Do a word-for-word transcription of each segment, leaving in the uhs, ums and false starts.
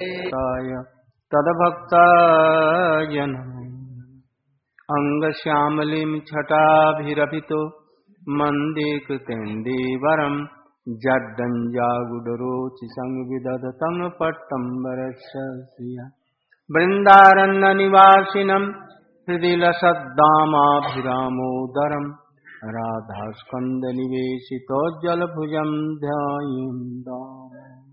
तद्भक्ताय अंगश्यामलिं छटाभिरभितो मंदे कृतेन्दीवरं जड्डञ्जागुडरोचि संविदधतं पट्टम्बरस्य वृन्दारण्यनिवासिनं हृदि लसद्दामाभिरामोदरं राधास्कन्दनिवेशितोज्ज्वलभुजं ध्यायेन्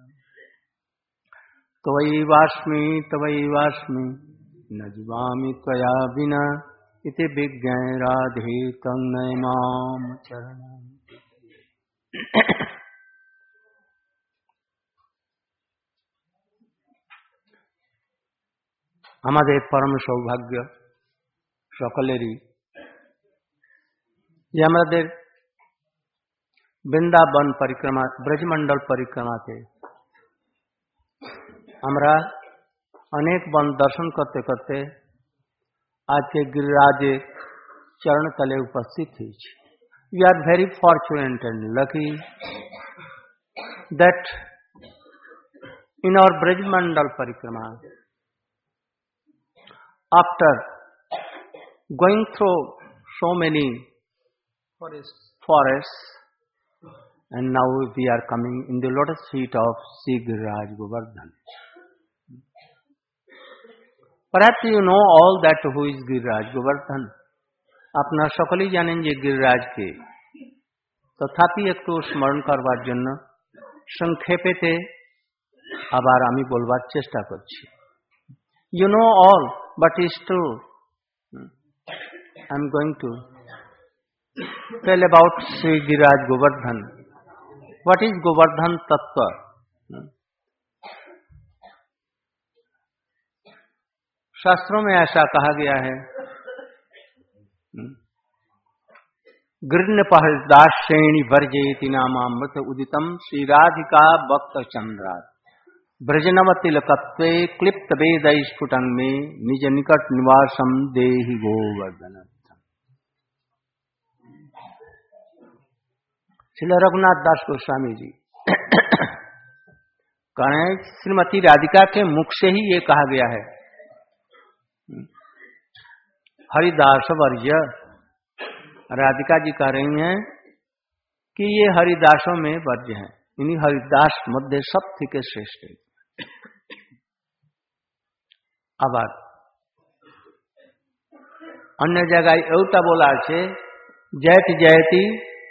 त्वयैवास्मि त्वयैवास्मि न जीवामि त्वया विना इति विज्ञाय राधे तन्नय माम चरणं। আমাদের পরম সৌভাগ্য সকলেরই যে আমাদের বৃন্দাবন পরিক্রমা ব্রজমণ্ডল পরিক্রমাতে আমরা अनेक वन दर्शन करते करते आज के गिरिराज चरण तले उपस्थित थी। We are very fortunate and lucky that in our Brajmandal parikrama after going through so many forests and now we are coming in the lotus feet of Sri Giriraj Govardhan. Perhaps you know all that who is Giriraj Govardhan. আপনারা সকলেই জানেন যে গিরিরাজকে, তথাপি একটু স্মরণ করবার জন্য সংক্ষেপেতে আবার আমি বলবার চেষ্টা করছি। You know all, but it's true. I'm going to tell about Sri Giriraj Govardhan. What is Govardhan Tattva? शास्त्रों में ऐसा कहा गया है, गृह्णपहदास श्रेणी वर्जेति नामामृत उदितम श्री राधिका भक्त चंद्रा ब्रजनवतिलकत्वे क्लिप्त वेद स्फुटं में निज निकट निवासम देहि गोवर्धन। श्री रघुनाथ दास गोस्वामी जी कहें श्रीमती राधिका के मुख से ही ये कहा गया है, हरिदास वर्य। राधिका जी कह रही हैं कि ये हरिदासों में वर्ज्य हैं, इन्हीं हरिदास मध्य सब के श्रेष्ठ है। अब अन्य जगह एवटा बोला छे जयति जयति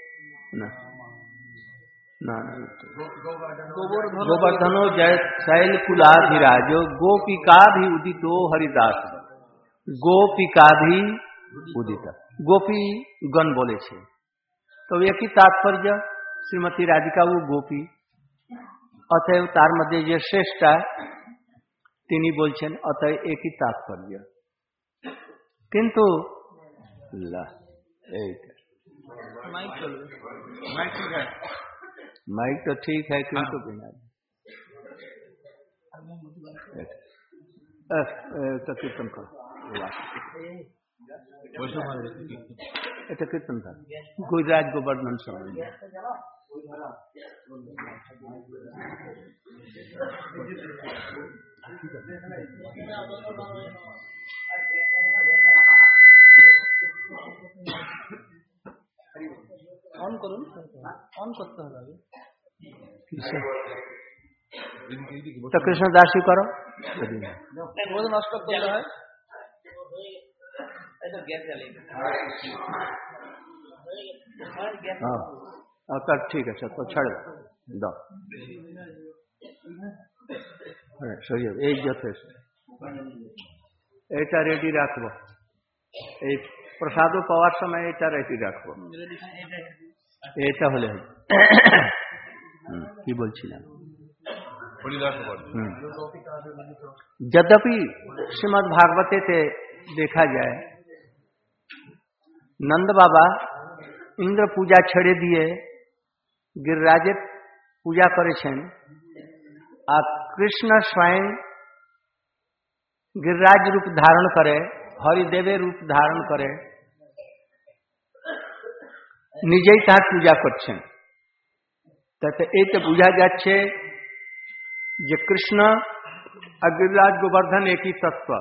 गोवर्धनो जय शैल कुलाधिराजो गोपिका भी उदितो हरिदास। गोपिका भी उदित, गोपी गण बोले छे तो एक ही तात्पर्य श्रीमती राधिका वो गोपी अतएव तार मध्य जे श्रेष्ठ तिनी बोलছেন अतएव एक ही तात्पर्य। किंतु ला माइक तो ठीक है किंतु बिना तो कीर्तन करो। এটা কীর্তন था गुजरात गोवर्धन समय অন করুন, অন করতে হবে আগে। তো কৃষ্ণদাসী করো নষ্ট করতে হয়। हाँ तब ठीक है, तो छड़ दो सही है। एक যথেষ্ট এটা রেডি রাখবো, এই প্রসাদও পাওয়ার সময় এটা রেডি রাখবো। এটা হলে কি বলছিলাম, यद्यपि श्रीमद् भागवते ते देखा जाए नंद बाबा इंद्र पूजा छेड़े दिए गिरिराजे पूजा करेছেন আর কৃষ্ণ स्वयं गिरिराज रूप धारण करे, हरिदेवे रूप धारण करे, নিজেই তার পূজা করছেন। তাতে এইটা বোঝা যাচ্ছে যে কৃষ্ণ और गिरिराज गोवर्धन एक ही तत्व।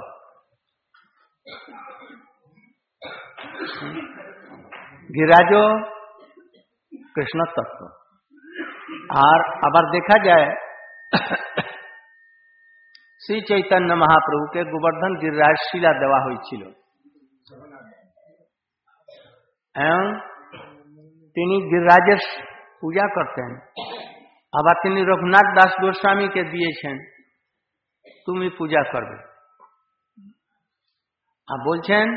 गिरिराजो कृष्ण तत्व। और अगर देखा जाए श्री चैतन्य महाप्रभु के गोवर्धन गिरिराज शिला देवा हुई छिलो एवं तिनी गिरिराजेर पूजा करते हैं। अब तिनी रघुनाथ दास गोस्वामी के दिए छेन तुम पूजा करबे। अब बोलছেন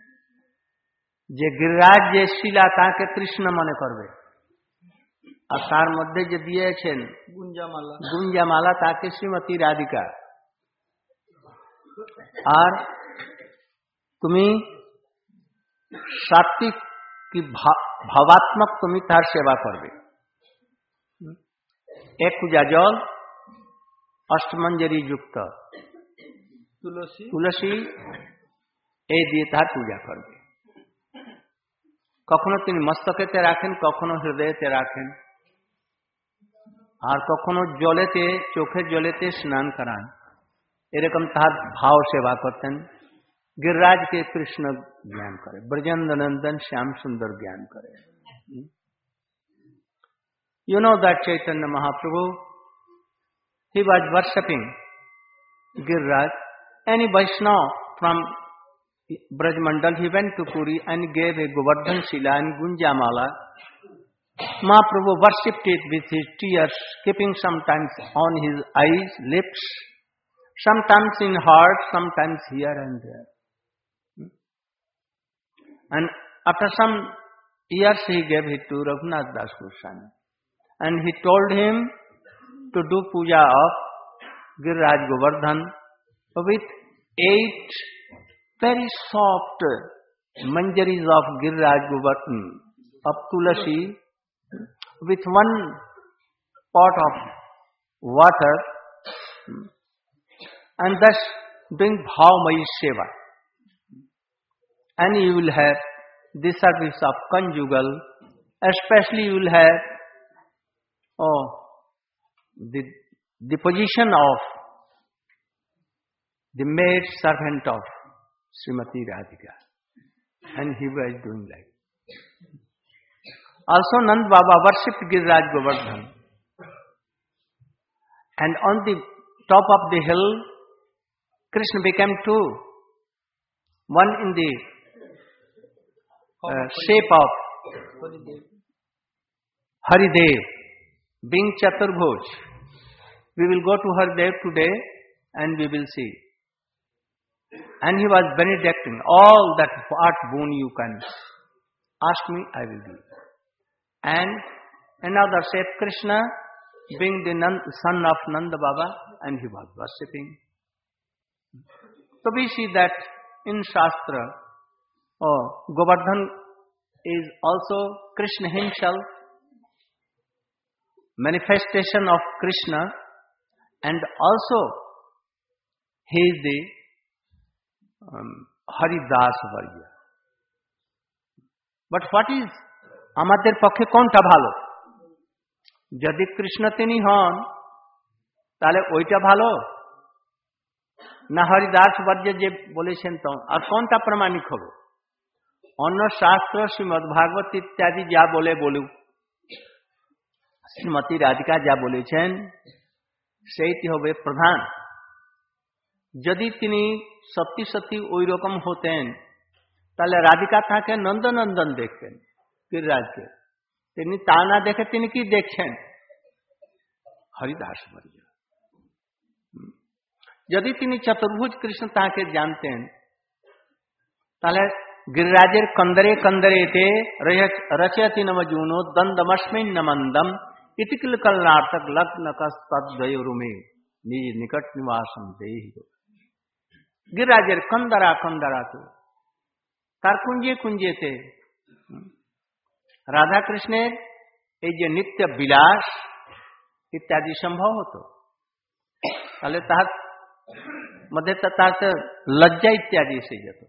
जे गिरिराज जे शिला ताके कृष्ण मने करबे और तार मध्य जे दिए छेन गुंजामाला गुंजामाला ताके श्रीमती राधिका। और तुम्हें सात्विक की भावात्मक तुम्हें तार सेवा करबे। एक पूजा जल अष्टमंजरी युक्त तुलसी तुलसी ए दिए तार पूजा करबे। कखनो তিনি মস্তকেতে রাখেন, কখনো হৃদয়েতে রাখেন, আর কখনো জলেতে চোখের জলেতে স্নান করান। এরকম তার ভাव सेवा करतें। गिरिराज के कृष्ण ज्ञान करे, ब्रजेंद्र नंदन श्याम सुंदर ज्ञान करे। You know that Chaitanya Mahaprabhu, he was worshipping Giriraj. Any Vaishnava from Brajmandal, he went to Puri and gave a Govardhan Shila and Gunjamala. Mahaprabhu worshipped it with his tears, keeping sometimes on his eyes, lips, sometimes in heart, sometimes here and there. And after some years, he gave it to Raghunath Das Goswami. And he told him to do puja of Giriraj Govardhan with eight very soft manjaris of Giriraj Govardhan, of Tulasi, with one pot of water, and thus doing Bhavamayi Seva. And you will have the service of conjugal, especially you will have oh, the, the position of the maid servant of Srimati Radhika. And he was doing like. Also Nand Baba worshipped Giriraj Govardhan. And on the top of the hill, Krishna became two. One in the uh, shape of Haridev, being Chaturbhuj. We will go to Haridev today and we will see. And he was benedicting all that what boon you can ask me, I will do. And another shape, Krishna, being the son of Nanda Baba, and he was worshipping. So we see that in Shastra, oh, Govardhan is also Krishna himself, manifestation of Krishna, and also he is the um, Haridas Varya. But what is আমাদের পক্ষে কোনটা ভালো? যদি কৃষ্ণ তিনি হন তাহলে ওইটা ভালো না হরিদাস বর্য যে বলেছেন তো? আর কোনটা প্রমাণিক হবে? অন্য শাস্ত্র শ্রীমদ্ ভাগবত ইত্যাদি যা বলে বলুক, শ্রীমতী রাধিকা যা বলেছেন সেইটি হবে প্রধান। যদি তিনি সত্যি সত্যি ওই রকম হতেন তাহলে রাধিকা তাকে নন্দনন্দন দেখতেন गिरिराजকে। তিনি তা না দেখে তিনি কি দেখছেন? হরিদাস বর্য। যদি তিনি চতুর্ভুজ কৃষ্ণ তাকে জানতেন তাহলে गिरिराजेर कंदरे कंदरेते रचयति नमजूनो दंदमस्मिन नमंदम इति किल कलनाटक लग्न कस्तद्वयोरुमे निज निकट निवासम देहि। गिरिराजेर कंदरा कंदरा तो तार कुंजे कुंजेते राधा कृष्णेर এই যে নিত্য বিলাস ইত্যাদি সম্ভব হতো তাহলে তার মধ্যে তার লজ্জা ইত্যাদি এসে যেত।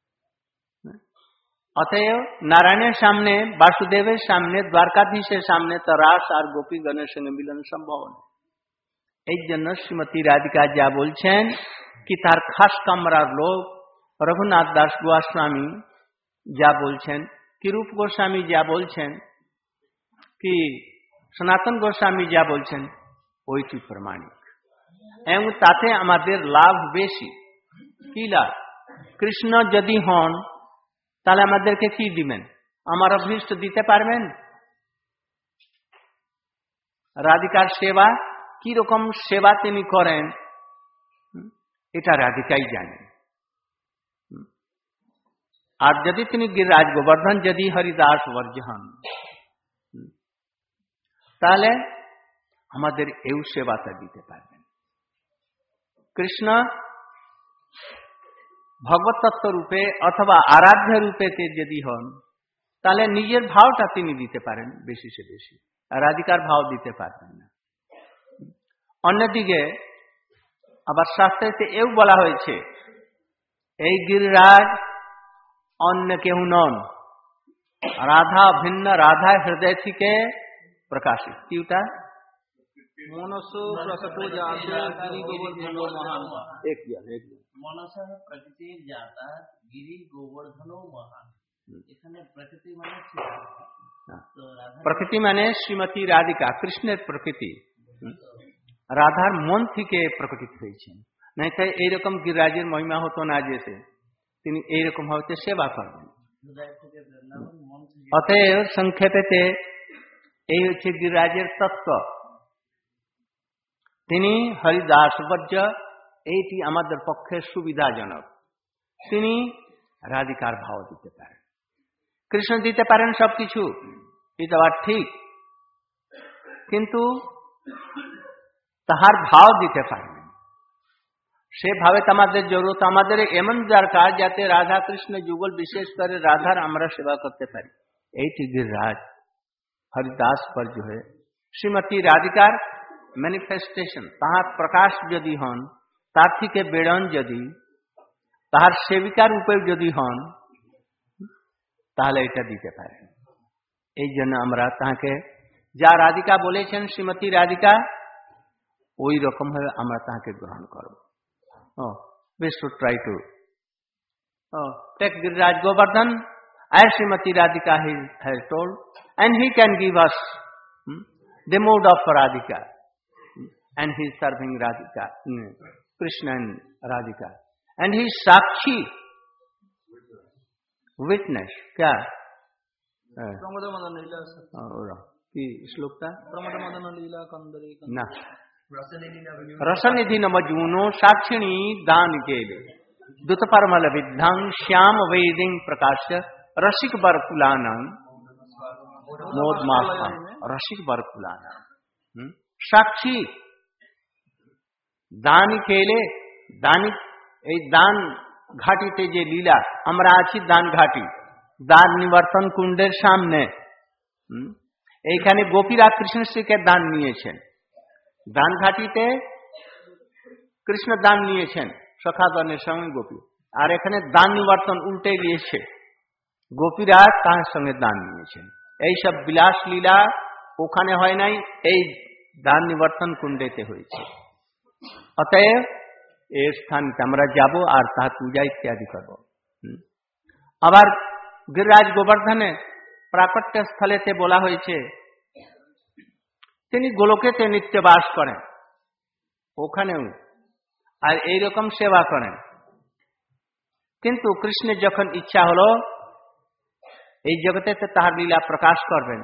অতএব নারায়ণের সামনে, বাসুদেবের সামনে, দ্বারকাধীশের সামনে তো রাস আর গোপীগণের সঙ্গে মিলন সম্ভব নয়। এই জন্য শ্রীমতী রাধিকা যা বলছেন কি তার খাস কামরার লোক রঘুনাথ দাস গোস্বামী যা বলছেন, কি রূপ গোস্বামী যা বলছেন, কি সনাতন গোস্বামী যা বলছেন ওইটি প্রমাণিক এবং তাতে আমাদের লাভ বেশি। কি লাভ? কৃষ্ণ যদি হন তাহলে আমাদেরকে কি দিবেন? আমার অভীষ্ট দিতে পারবেন? রাধিকার সেবা কি রকম সেবা তিনি করেন এটা রাধিকাই জানেন। আর যদি তিনি গিরিরাজ গোবর্ধন যদি হরিদাস বর্জ হন তাহলে আমাদের এই সেবাটা দিতে পারবেন। কৃষ্ণ ভগবত তত্ত্ব রূপে অথবা আরাধ্য রূপেতে যদি হন তাহলে নিজের ভাবটা তিনি দিতে পারেন বেশি সে বেশি, রাধিকার ভাব দিতে পারবেন না। অন্যদিকে আবার শাস্ত্রেতে এও বলা হয়েছে এই গিরিরাজ অন্য কেউ নন, রাধা ভিন্ন, রাধা হৃদয় থেকে প্রকাশিত। কি ওটা? मनस प्रकटो जाते गिरि गोवर्धनो महान। एक জন এক জন मनस प्रकृति जाता गिरि गोवर्धनो महान। এখানে প্রকৃতি মানে তো রাধা, প্রকৃতি মানে শ্রীমতী রাধিকা কৃষ্ণের প্রকৃতি, রাধার মন থেকে প্রকটিত হয়েছেন। নাই তাই এইরকম গিরিরাজের মহিমা হতো না যে তিনি এইরকম হতে সেবা করবেন। অতএব সংক্ষেপেতে এই হচ্ছে গিরিরাজের তত্ত্ব। তিনি হরিদাস বর্জ, এইটি আমাদের পক্ষে সুবিধাজনক। তিনি রাধিকার ভাব দিতে পারেন, কৃষ্ণ দিতে পারেন সবকিছু, এটা আবার ঠিক, কিন্তু তাহার ভাব দিতে পারেন সেভাবে আমাদের জরুরত, আমাদের এমন দরকার যাতে রাধা কৃষ্ণ যুগল বিশেষ করে রাধার আমরা সেবা করতে পারি। এইটি গিরিরাজ হরিদাস বর্জ হয়ে শ্রীমতী রাধিকার ম্যানিফেস্টেশন, তাহার প্রকাশ যদি হন, তার থেকে বেড়ন যদি তাহার সেবিকার রূপে যদি হন তাহলে এটা দিতে পারেন। এই জন্য আমরা তাকে যা রাধিকা বলেছেন শ্রীমতী রাধিকা ওই রকম ভাবে আমরা তাকে গ্রহণ করব। Oh, we should try to oh, take Giriraj Govardhan as Srimati Radhika has told, and he can give us hmm, the mood of Radhika, hmm, and he is serving Radhika, hmm, Krishna and Radhika, and he is Sakshi, witness. क्या? प्रमोद मदन लीला और की श्लोक था? प्रमोद मदन लीला कंदरे ना रसनिधि नमजूनो साक्षिणी दान के दुत परमल विद्धांग श्याम वेदिंग प्रकाश रसिक बरकुलानंग मोद मास्ता रसिक बरकुलानंग साक्षी दान केले दानी এই দান ঘাটিতে যে লীলা, আমরা আছি দান ঘাটি, দান নিবর্তন কুণ্ডের সামনে। এইখানে গোপীরা কৃষ্ণ শ্রীকে দান নিয়েছেন, দান ঘাটিতে কৃষ্ণ দান নিয়েছেন সখাগণের সঙ্গে গোপী, আর এখানে দান নিবর্তন উল্টে দিয়েছে, গোপীরা তার সঙ্গে দান নিয়েছেন। এইসব বিলাস লীলা ওখানে হয় নাই, এই দান নিবর্তন কুণ্ডেতে হয়েছে। অতএব এই স্থানকে আমরা যাব আর তার পূজা ইত্যাদি করব। আবার গিরিরাজ গোবর্ধনে প্রাকট্য স্থলেতে বলা হয়েছে তিনি গোলকেতে নিত্য বাস করেন, ওখানেও আর এইরকম সেবা করেন। কিন্তু কৃষ্ণের যখন ইচ্ছা হলো এই জগতে তাহার লীলা প্রকাশ করবেন,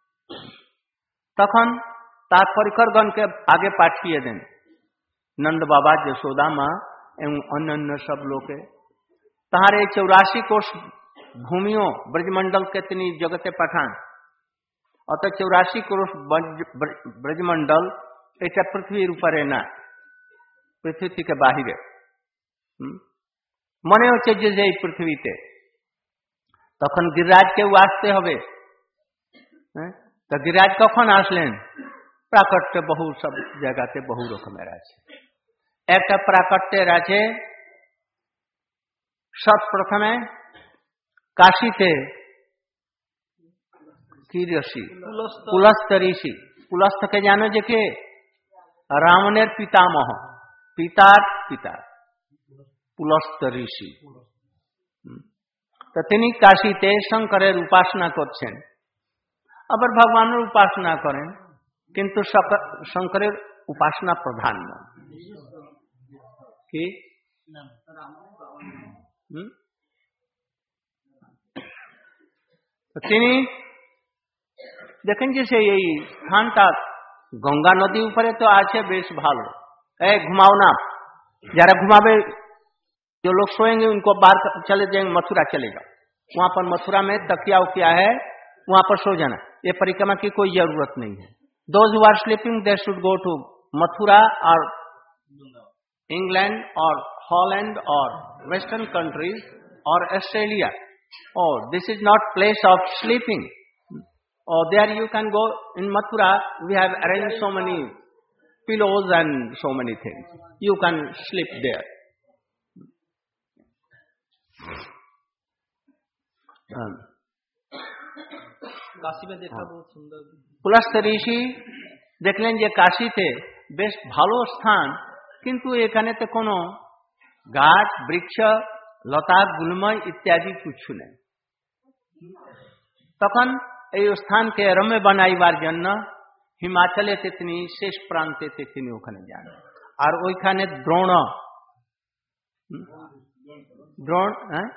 তখন তার পরিকরগণকে আগে পাঠিয়ে দেন, নন্দ বাবা, যশোদা মা এবং অন্যান্য সব লোকে। তাহার এই চৌরাশি কোষ ভূমিও ব্রজমন্ডলকে তিনি জগতে পাঠান। অত চৌরাশি কোষ ব্রজমন্ডল এটা পৃথিবীর উপরে না, পৃথিবী থেকে বাহিরে। মনে হচ্ছে যে এই পৃথিবীতে, তখন গিরিরাজকেও আসতে হবে। তো গিরিরাজ কখন আসলেন? প্রাকট্য বহু সব জায়গাতে বহু রকমের আছে। একটা প্রাকট্যের আছে সব প্রথমে কাশীতে কি ঋষি? পুলস্ত ঋষি। পুলস্তকে জানো যে কে? রাবণের পিতামহ, পিতার পিতা পুলস্ত ঋষি। তো তিনি কাশীতে শঙ্করের উপাসনা করছেন, আবার ভগবানের উপাসনা করেন, কিন্তু শঙ্করের উপাসনা প্রধান নয়। কি তিনি দেখেন যে সেই এই স্থানটা গঙ্গা নদী উপরে তো আছে, বেশ ভালো। এই ঘুমাও না, যারা घुमावे, जो लोग सोएंगे उनको बाहर चले जाएंगे, मथुरा चले जाओ, वहां पर मथुरा में तकिया उकिया है, वहां पर सो जाना, ये परिक्रमा की कोई जरूरत नहीं है। Those who are sleeping they should go to Mathura और इंग्लैंड और हॉलैंड और वेस्टर्न कंट्रीज और ऑस्ट्रेलिया, और this is not place of sleeping, or there you can go. In Mathura we have arranged so many pillows and so many things, you can sleep there. Kashi में देखा बहुत सुंदर। पुलस्त ऋषि দেখলেন যে কাশীতে বেশ ভালো স্থান, কিন্তু এখানেতে কোনো গাছ বৃক্ষ লতা গুল্ম ইত্যাদি কিছু নেই। তখন এই স্থানকে রম্য বানাইবার জন্য হিমাচলেতে তিনি শেষ প্রান্তেতে তিনি ওখানে যান, আর ওইখানে দ্রোণ দ্রোণ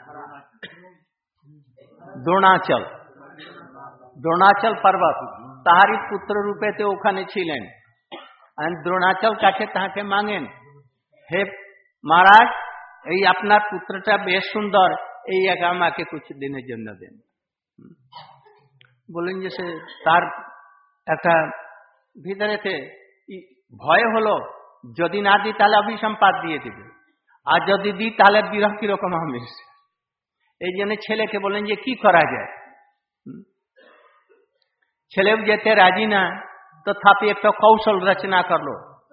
দ্রোণাচল দ্রোণাচল পর্বত তাহারি পুত্র রূপেতে ওখানে ছিলেন। আর দ্রোণাচল কাছে তাহাকে মাঙেন, হে মহারাজ, এই আপনার পুত্রটা বেশ সুন্দর, এই এক আমাকে কিছু দিনের জন্য দেন। বলেন যে সে তার একটা ভিতরেতে ভয় হলো, যদি না দিই তাহলে অভিসম্পাদ দিয়ে দিবে, আর যদি দিই তাহলে বিরহ কিরকম হবে। এই জন্য ছেলেকে বলেন যে কি করা যায়। ছেলেও যেতে রাজি না, তথাপি একটা কৌশল রচনা করলো।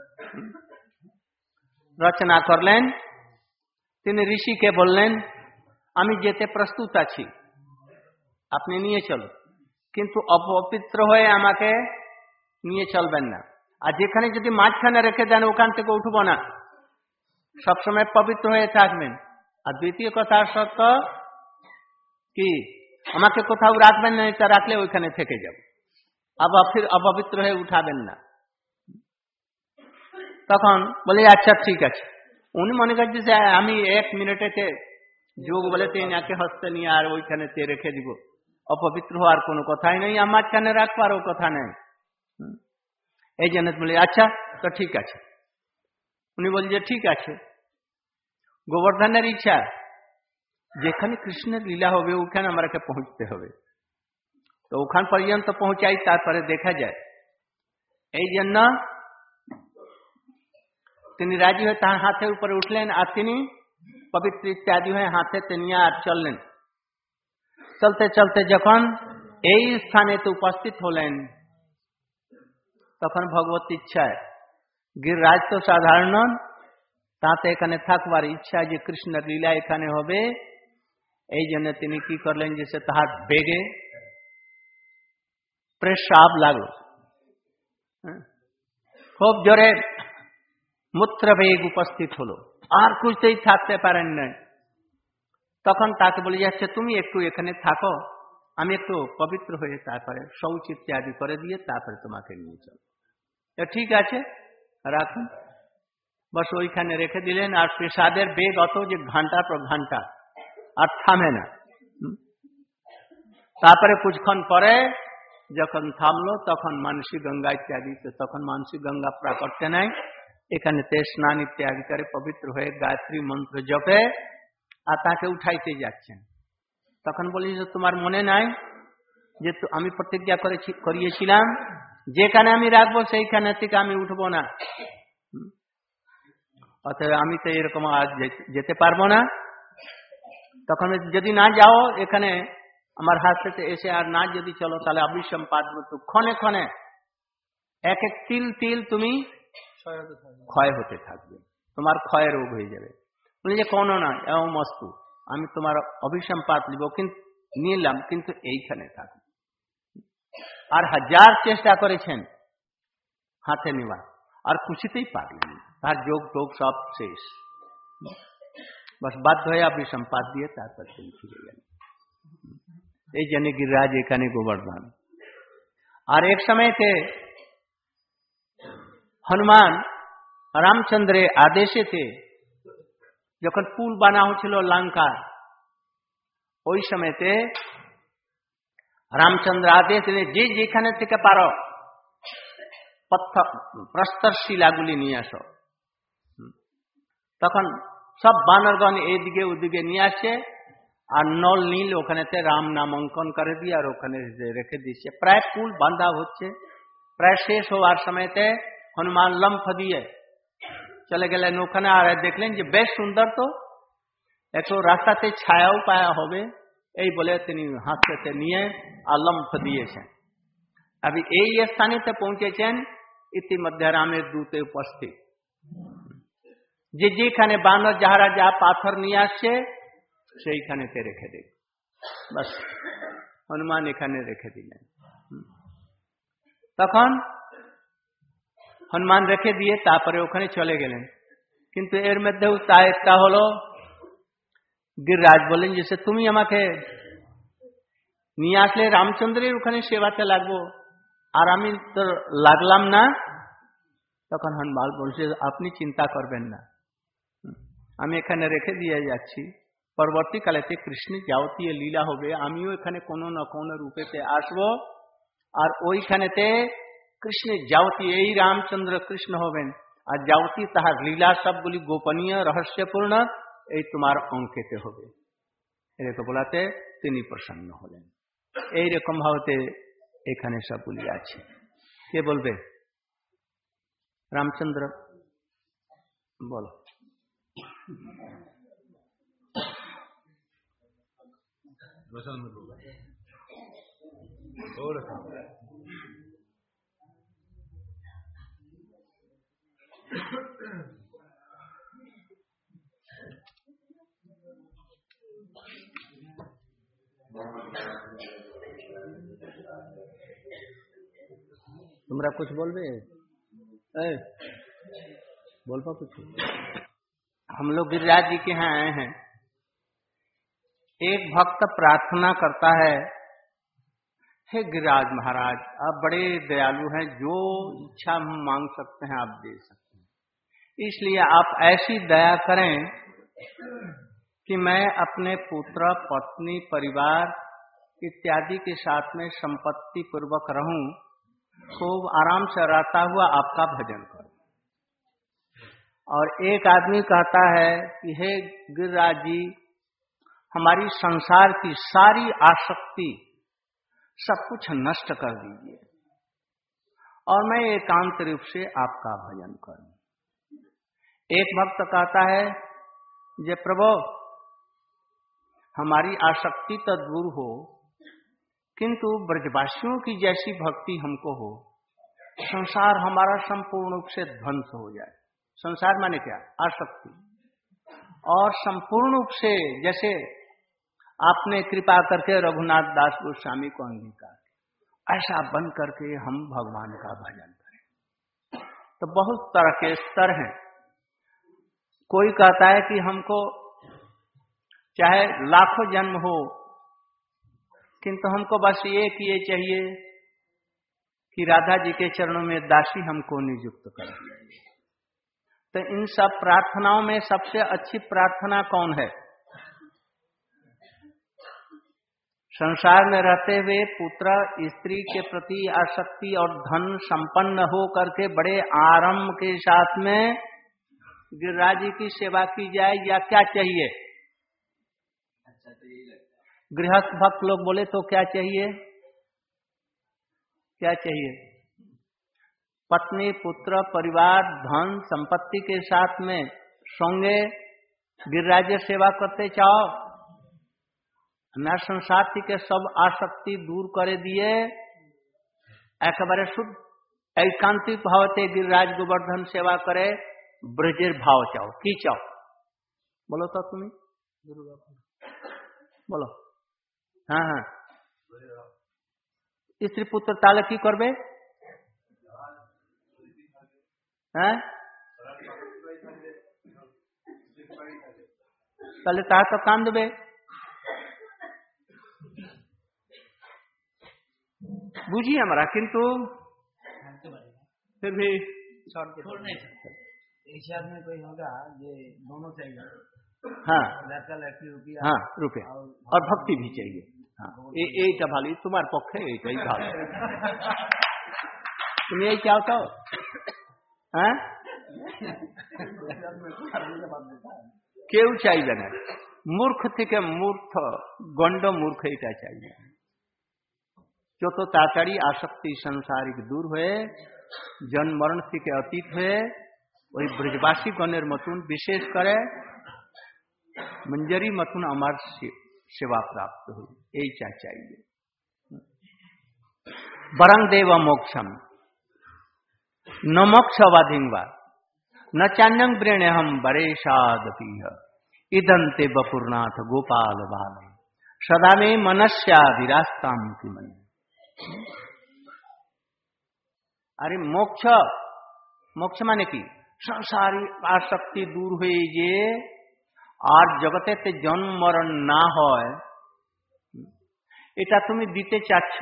রচনা করলেন, তিনি ঋষিকে বললেন, আমি যেতে প্রস্তুত আছি, আপনি নিয়ে চলো, কিন্তু অপবিত্র হয়ে আমাকে নিয়ে চলবেন না, আর যেখানে যদি মাঝখানে রেখে দেন ওখান থেকে উঠবো না, সবসময় পবিত্র হয়ে থাকবেন। আর দ্বিতীয় কথা সত্য কি, আমাকে কোথাও রাখবেন না, এটা রাখলে ওইখানে থেকে যাব, আবার ফির অপবিত্র হয়ে উঠাবেন না। তখন বলে আচ্ছা ঠিক আছে। উনি মনে করছে যে আমি এক মিনিটেতে যোগ বলে এনাকে হস্তে নিয়ে আর ওইখানে তে রেখে দিব, অপবিত্র হওয়ার কোনো কথাই নেই, আমার কানে রাখবারও কথা নেই। এই জন্য বলে আচ্ছা তো ঠিক আছে। উনি বলেন যে ঠিক আছে, গোবর্ধনের ইচ্ছা যেখানে কৃষ্ণের লীলা হবে ওখানে আমাকে পৌঁছতে হবে, তো ওখান পর্যন্ত পৌঁছাই, তারপরে দেখা যায়। এই জন্য তিনি রাজি হয়ে তার হাতের উপরে উঠলেন, আর তিনি পবিত্র ইত্যাদি হয়ে হাতে নিয়ে আর চললেন। চলতে চলতে যখন এই স্থানেতে উপস্থিত হলেন, তখন ভগবত ইচ্ছায়, গিরিরাজ তো সাধারণ, তাতে এখানে থাকবার ইচ্ছা যে কৃষ্ণের লীলা এখানে হবে, এই জন্য তিনি কি করলেন যে সে তাহার বেগে প্রস্রাব লাগলো, খুব জোরে মূত্র বেগ উপস্থিত হলো, আর কিছুতেই থাকতে পারেন না। তখন তাকে বলে যাচ্ছে তুমি একটু এখানে থাকো, আমি একটু পবিত্র হয়ে তারপরে শৌচ ইত্যাদি করে দিয়ে তারপরে তোমাকে নিয়ে চলো। ঠিক আছে রাখুন, বস ওইখানে রেখে দিলেন। আর প্রসাদের বেগ অত যে ঘন্টা পর ঘন্টা আর থামে না। তারপরে কিছুক্ষণ পরে যখন থামলো, তখন মানসী গঙ্গা ইত্যাদি, তখন মানসী গঙ্গা প্রাকট্য নাই, এখানে তে স্নান ইত্যাদি করে পবিত্র হয়ে গায়ত্রী মন্ত্র জপে আর তাকে উঠাইতে যাচ্ছেন। তখন বলি যে তোমার মনে নাই যে আমি প্রতিজ্ঞা করেছি করিয়েছিলাম যেখানে আমি রাখবো সেইখানে থেকে আমি উঠবো না, অতএব আমি তো এরকম আজ যেতে পারবো না। তখন যদি না যাও এখানে আমার হাত থেকে এসে আর না যদি চলো তাহলে অবিসম্পাদ মৃত্যু, ক্ষণে ক্ষণে এক এক তিল তিল তুমি ক্ষয় হতে থাকবে, তোমার ক্ষয় রোগ হয়ে যাবে। বলে যে কোনো না এমন মস্তু, আমি তোমার অভিসম্পাদ নিব, কিন্তু নিলাম, কিন্তু এইখানে থাকবে। আর হাজার চেষ্টা করেছেন হাতে নেওয়া, আর কিছুতেই পারিনি, তার যোগ টোগ সব শেষ। বাস বাধ্য হয়ে আপনি সম্পাদ দিয়ে তারপর তিনি ফিরে গেলেন। এই জন্য गिरिराज এখানে গোবর্ধন। আর এক সময় थे হনুমান রামচন্দ্রের আদেশে थे, যখন পুল বানা হচ্ছিল লঙ্কা, ওই সময়তে রামচন্দ্র আদেশ দিলেন যে যেখানে থেকে পারো পাথর প্রস্তর শিলাগুলি নিয়ে আসো। তখন সব বানরগণ এইদিকে ওদিকে নিয়ে আসে, আর নল নীল ওখানেতে রাম নাম অঙ্কন করে দিয়ে আর ওখানে রেখে দিচ্ছে। প্রায় পুল বাঁধা হচ্ছে, প্রায় শেষ হওয়ার সময়তে হনুমান লম্ফ দিয়ে চলে গেলেন ওখানে। আর দেখলেন যে বেশ সুন্দর, তো একটু রাস্তাতে ছায়াও পায়া হবে, এই বলে তিনি হাতে নিয়ে আর লম্ফ দিয়েছেন। अभी এই স্থানেতে পৌঁছেছেন, ইতিমধ্যে রামের দূতে উপস্থিত। যে যেখানে বানর যাহারা যা পাথর নিয়ে আসছে সেইখানেতে রেখে দেব। বাস হনুমান এখানে রেখে দিলেন। তখন হনুমান রেখে দিয়ে তারপরে ওখানে চলে গেলেন। কিন্তু এর মধ্যেও তা একটা হলো, गिरिराज বলেন যে তুমি আমাকে নিয়ে আসলে রামচন্দ্রের ওখানে সেবাতে লাগবো, আর আমি তো লাগলাম না। তখন হনুমান বলছে আপনি চিন্তা করবেন না, আমি এখানে রেখে দিয়ে যাচ্ছি, পরবর্তীকালেতে কৃষ্ণ যাবতীয় লীলা হবে, আমিও এখানে কোনো না কোনো রূপেতে আসবো, আর ওইখানেতে কৃষ্ণের যাবতীয় এই রামচন্দ্র কৃষ্ণ হবেন, আর যাবতীয় তাহার লীলা সবগুলি গোপনীয় রহস্যপূর্ণ, এই তোমার অঙ্কেতে হবে। এরকম বলাতে তিনি প্রসন্ন হলেন। এইরকম ভাবে এখানে সবগুলি আছে। কে বলবে? রামচন্দ্র বল। তোমরা कुछ बोलबे? ए, बोल पा कुछ? हम लोग गिरिराज जी के यहाँ आए हैं। एक भक्त प्रार्थना करता है, हे गिरिराज महाराज आप बड़े दयालु हैं, जो इच्छा हम मांग सकते हैं आप दे सकते हैं, इसलिए आप ऐसी दया करें कि मैं अपने पुत्र पत्नी परिवार इत्यादि के साथ में संपत्ति पूर्वक रहूं, खूब आराम से रहता हुआ आपका भजन करूं। और एक आदमी कहता है कि हे गिरिराज जी हमारी संसार की सारी आसक्ति सब कुछ नष्ट कर दीजिए और मैं एकांत रूप से आपका भजन करूं। एक भक्त कहता है जे प्रभु हमारी आसक्ति तो दूर हो, किंतु ब्रजवासियों की जैसी भक्ति हमको हो, संसार हमारा संपूर्ण रूप से ध्वंस हो जाए। संसार माने क्या? आसक्ति। और संपूर्ण रूप से जैसे आपने कृपा करके रघुनाथ दास गोस्वामी को अंगीकार, ऐसा बन करके हम भगवान का भजन करें। तो बहुत तरह के स्तर हैं। कोई कहता है कि हमको चाहे लाखों जन्म हो, किंतु हमको बस एक ये चाहिए कि राधा जी के चरणों में दासी हमको नियुक्त कर। तो इन सब प्रार्थनाओं में सबसे अच्छी प्रार्थना कौन है? संसार में रहते हुए पुत्र स्त्री के प्रति आसक्ति और धन संपन्न हो करके बड़े आराम के साथ में गिरिराज जी की सेवा की जाए, या क्या चाहिए? गृहस्थ भक्त लोग बोले तो क्या चाहिए? क्या चाहिए? पत्नी पुत्र परिवार धन संपत्ति के साथ में सोंगे गिरिराज सेवा करते चाहो ना, संसार के सब आसक्ति दूर करे दिए एकेबारे शुद्ध एकांतिक भावते गिरिराज गोवर्धन सेवा करे, ब्रजेर भाव चाओ। की चाओ बोलो तो तुम्हें बोलो। हाँ हाँ स्त्री पुत्र ताले की करबे? হ্যাঁ, তাহলে তা তো কাঁদবে। বুঝি আমরা, কিন্তু फिर भी छोड़ नहीं सकते। एशिया में कोई होगा ये दोनों चाहिए, हाँ लड़का लड़की रुपया, हाँ रुपया और भक्ति भी चाहिए। हाँ এইটা ভালো, তোমার পক্ষে এইটাই ভালো। তুমি এই চাও তো? হ্যাঁ, কেউ চাইবে না। মূর্খ থেকে মূর্খ, গণ্ড মূর্খ এটা চাইবে। যত তাড়াতাড়ি আসক্তি সাংসারিক দূর হয়ে জন্ম মরণ থেকে অতীত হয়ে ওই ব্রজবাসী গণের মতন, বিশেষ করে মঞ্জরি মতন আমার সেবা প্রাপ্ত হই, এইটা চাইবে। বরং দেব মোক্ষম ন মোক্ষবাধিংবা न चान्यं वृणेहम बरेशादपीह इदंते बपुरनाथ गोपाल बाल सदा में मनस्याभिरास्ताम की मन। अरे मोक्ष, मोक्ष माने की संसारी आसक्ति दूर हुई जे और जगते ते जन्म मरण ना হয়, এটা তুমি দিতে চাচ্ছ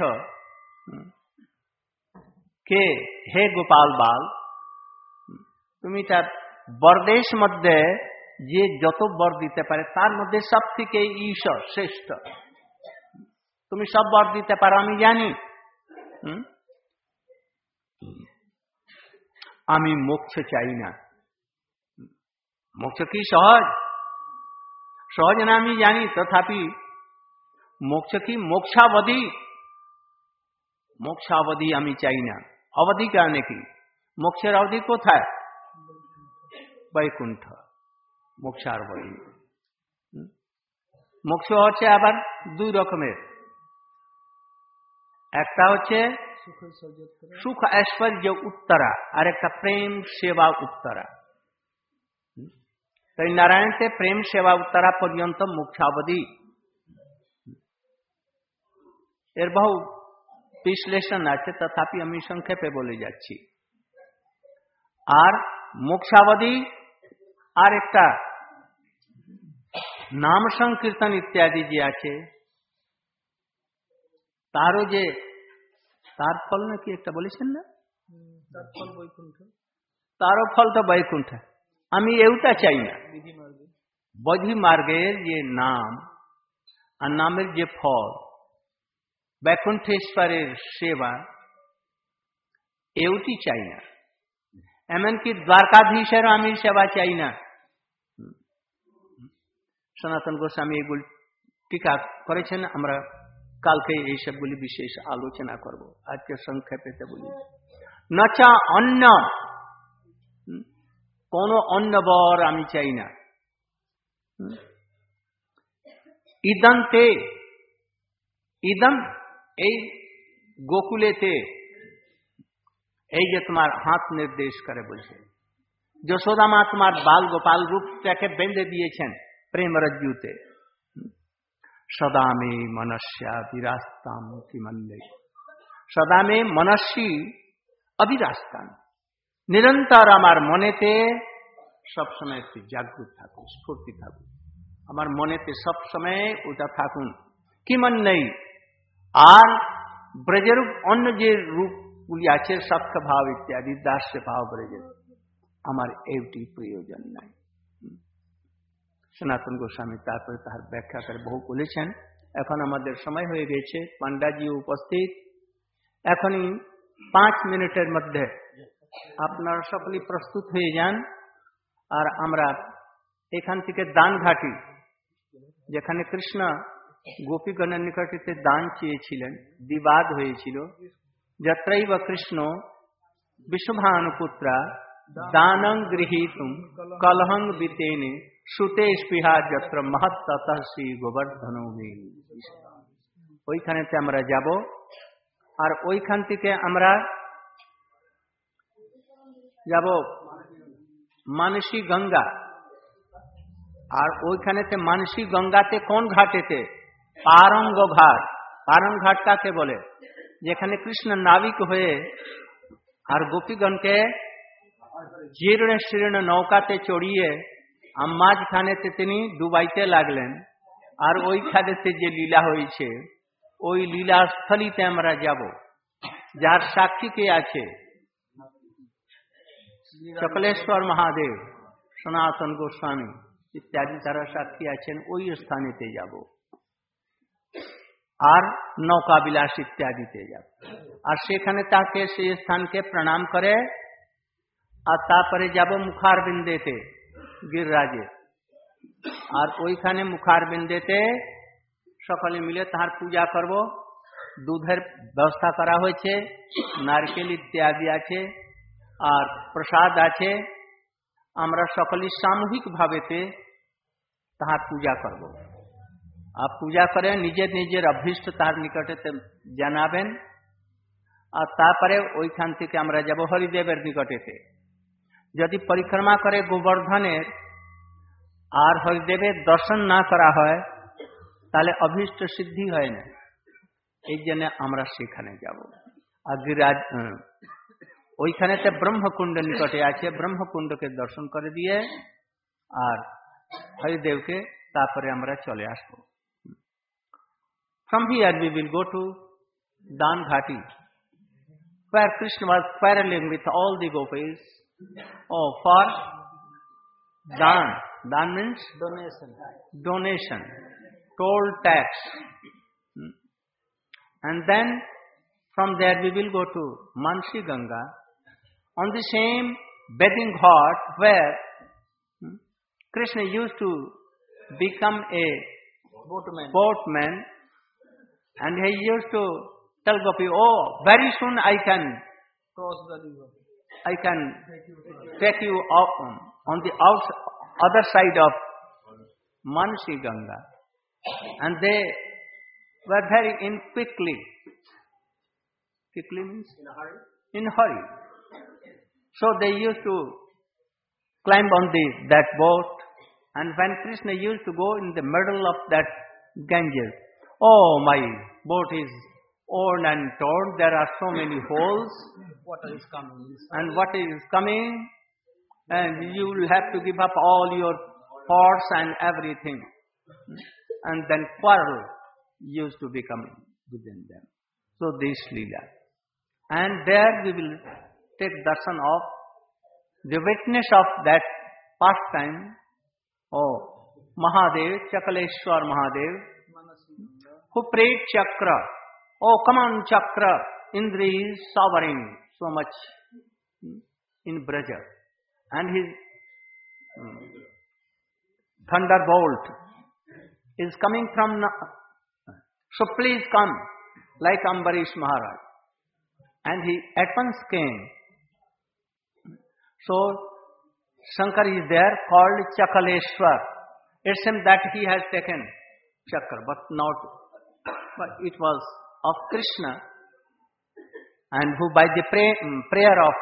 কে হে গোপাল বাল। তুমি তার বরদেশ মধ্যে যে যত বর দিতে পারে তার মধ্যে সব থেকে ঈশ্বর শ্রেষ্ঠ। তুমি সব বর দিতে পারো আমি জানি, আমি মোক্ষ চাই না। মোক্ষ কি সহজ? সহজ না আমি জানি, তথাপি মোক্ষ কি মোক্ষাবধি, মোক্ষাবধি আমি চাই না। অবধি কারণে কি? মোক্ষের অবধি কোথায়? বৈকুণ্ঠ, মোক্ষার বই। মোক্ষ হচ্ছে আবার দুই রকমের, একটা হচ্ছে সুখ ঐশ্বর্য উত্তরা, আর একটা প্রেম সেবা উত্তরা। তাই নারায়ণতে প্রেম সেবা উত্তরা পর্যন্ত মোক্ষাবধি। এর বহু বিশ্লেষণ আছে, তথাপি আমি সংক্ষেপে বলে যাচ্ছি। আর মোক্ষাবধি আর একটা নাম সংকীর্তন ইত্যাদি যে আছে, তারও যে তার ফল নাকি একটা বলেছেন না, তার ফল বৈকুণ্ঠ, তারও ফল তো বৈকুণ্ঠ। আমি এইটা চাই না। বধি মার্গের যে নাম আর নামের যে ফল, বৈকুণ্ঠেশ্বরের সেবা, এটি চাই না। এমনকি দ্বারকাধীশের আমি সেবা চাই না। সনাতন গোস্বামী এইগুলি টিকা করেছেন, আমরা কালকে এই সবগুলি বিশেষ আলোচনা করব। আজকে সংক্ষেপে বলি, নচা অন্য কোন অন্য বর আমি চাই না। ইদন্তে, ইদম এই গোকুলেতে, এই যে তোমার হাত নির্দেশ করে বলছে, যশোদা মা তোমার বাল গোপাল রূপটাকে বেঁধে দিয়েছেন প্রেম রজ্জুতে। সদা মে মনস্যা বিরাস্তাম কি মন্দে, সদা মে মনস্যী অবিরাস্তাম, নিরন্তর আমার মনেতে সবসময় একটি জাগ্রত থাকুন, স্ফূর্তি থাকুন, আমার মনেতে সবসময় ওটা থাকুন। কি মন নেই। আর ব্রজের অন্য যে রূপগুলি আছে, সখ্য ভাব ইত্যাদি, দাস্য ভাব ব্রজের, আমার এইটি প্রয়োজন নাই। সনাতন গোস্বামী তারপরে তার ব্যাখ্যা করে বহু বলেছেন। এখন আমাদের সময় হয়ে গেছে, পান্ডাজি উপস্থিত। এখনই পাঁচ মিনিটের মধ্যে আপনারা সকলেই প্রস্তুত হয়ে যান। আর আমরা এখান থেকে দান ঘাটি, যেখানে কৃষ্ণ গোপীগণের নিকটে দান চেয়েছিলেন, বিবাদ হয়েছিল, যত্রৈব কৃষ্ণ বিশ্বভানুপুত্রা দানং গৃহীতুম কলহং বিতেনে সুতে স্পৃহা যত্র মহৎ ততঃ শ্রী গোবর্ধন। ওইখানেতে আমরা যাব। আর ওইখান থেকে আমরা যাব মানসী গঙ্গা। আর ওইখানেতে মানসী গঙ্গাতে কোন ঘাটেতে? পারঙ্গ ঘাট। পারঙ্গ ঘাট কাকে বলে? যেখানে কৃষ্ণ নাবিক হয়ে আর গোপীগণকে জীর্ণ শীর্ণ নৌকাতে চড়িয়ে মাঝখানেতে তিনি ডুবাইতে লাগলেন। আর ওইখানেতে যে লীলা হয়েছে ওই লীলা স্থলিতে আমরা যাব, যার সাক্ষী কে আছে? চকলেশ্বর মহাদেব, সনাতন গোস্বামী ইত্যাদি তারা সাক্ষী আছেন। ওই স্থানেতে যাব আর নৌকা বিলাস ইত্যাদিতে যাব। আর সেখানে তাকে সেই স্থানকে প্রণাম করে আর তারপরে যাব মুখারবিন্দেতে গিরিরাজে। আর ওইখানে মুখারবিন্দেতে সকলে মিলে তাহার পূজা করব। দুধের ব্যবস্থা করা হয়েছে, নারকেল ইত্যাদি আছে আর প্রসাদ আছে। আমরা সকলে সামূহিক ভাবেতে তাহার পূজা করব। আর পূজা করে নিজের নিজের অভীষ্ট তার নিকটে জানাবেন। আর তারপরে ওইখান থেকে আমরা যাব হরিদেবের নিকটেতে। যদি পরিক্রমা করে গোবর্ধনের আর হরিদেবের দর্শন না করা হয় তাহলে অভীষ্ট সিদ্ধি হয় না। এই জন্য আমরা সেখানে যাব। আর গিরিরাজ ওইখানেতে ব্রহ্মকুণ্ড নিকটে আছে, ব্রহ্মকুণ্ডকে দর্শন করে দিয়ে আর হরিদেবকে তারপরে আমরা চলে আসবো। From here we will go to Dan Ghati, where Krishna was quarreling with all the gopis. Oh, for Dan. Dan means donation. donation, toll tax. And then from there we will go to Mansi Ganga, on the same bathing ghat where Krishna used to become a Boatman. boatman, and he used to tell Gopi, oh, very soon I can Cross the river. I can take you out on the out, other side of Mansi Ganga. And they were very in quickly. Quickly means? In a hurry. In a hurry. So they used to climb on the that boat, and when Krishna used to go in the middle of that Ganges, oh, my boat is worn and torn, there are so many holes. Water is coming. And water is coming, and you will have to give up all your pots and everything. And then quarrel used to become within them. So this Leela. And there we will take darshan of the witness of that pastime, oh, Mahadev, Chakaleshwar Mahadev, who prayed Chakra. Oh, come on, Chakra, Indra is sovereign so much in Braja. And his um, thunderbolt is coming from... So please come, like Ambarish Maharaj. And he at once came. So Shankar is there called Chakaleshwar. It seems that he has taken Chakra, but not, but it was of Krishna, and who by the pray, prayer of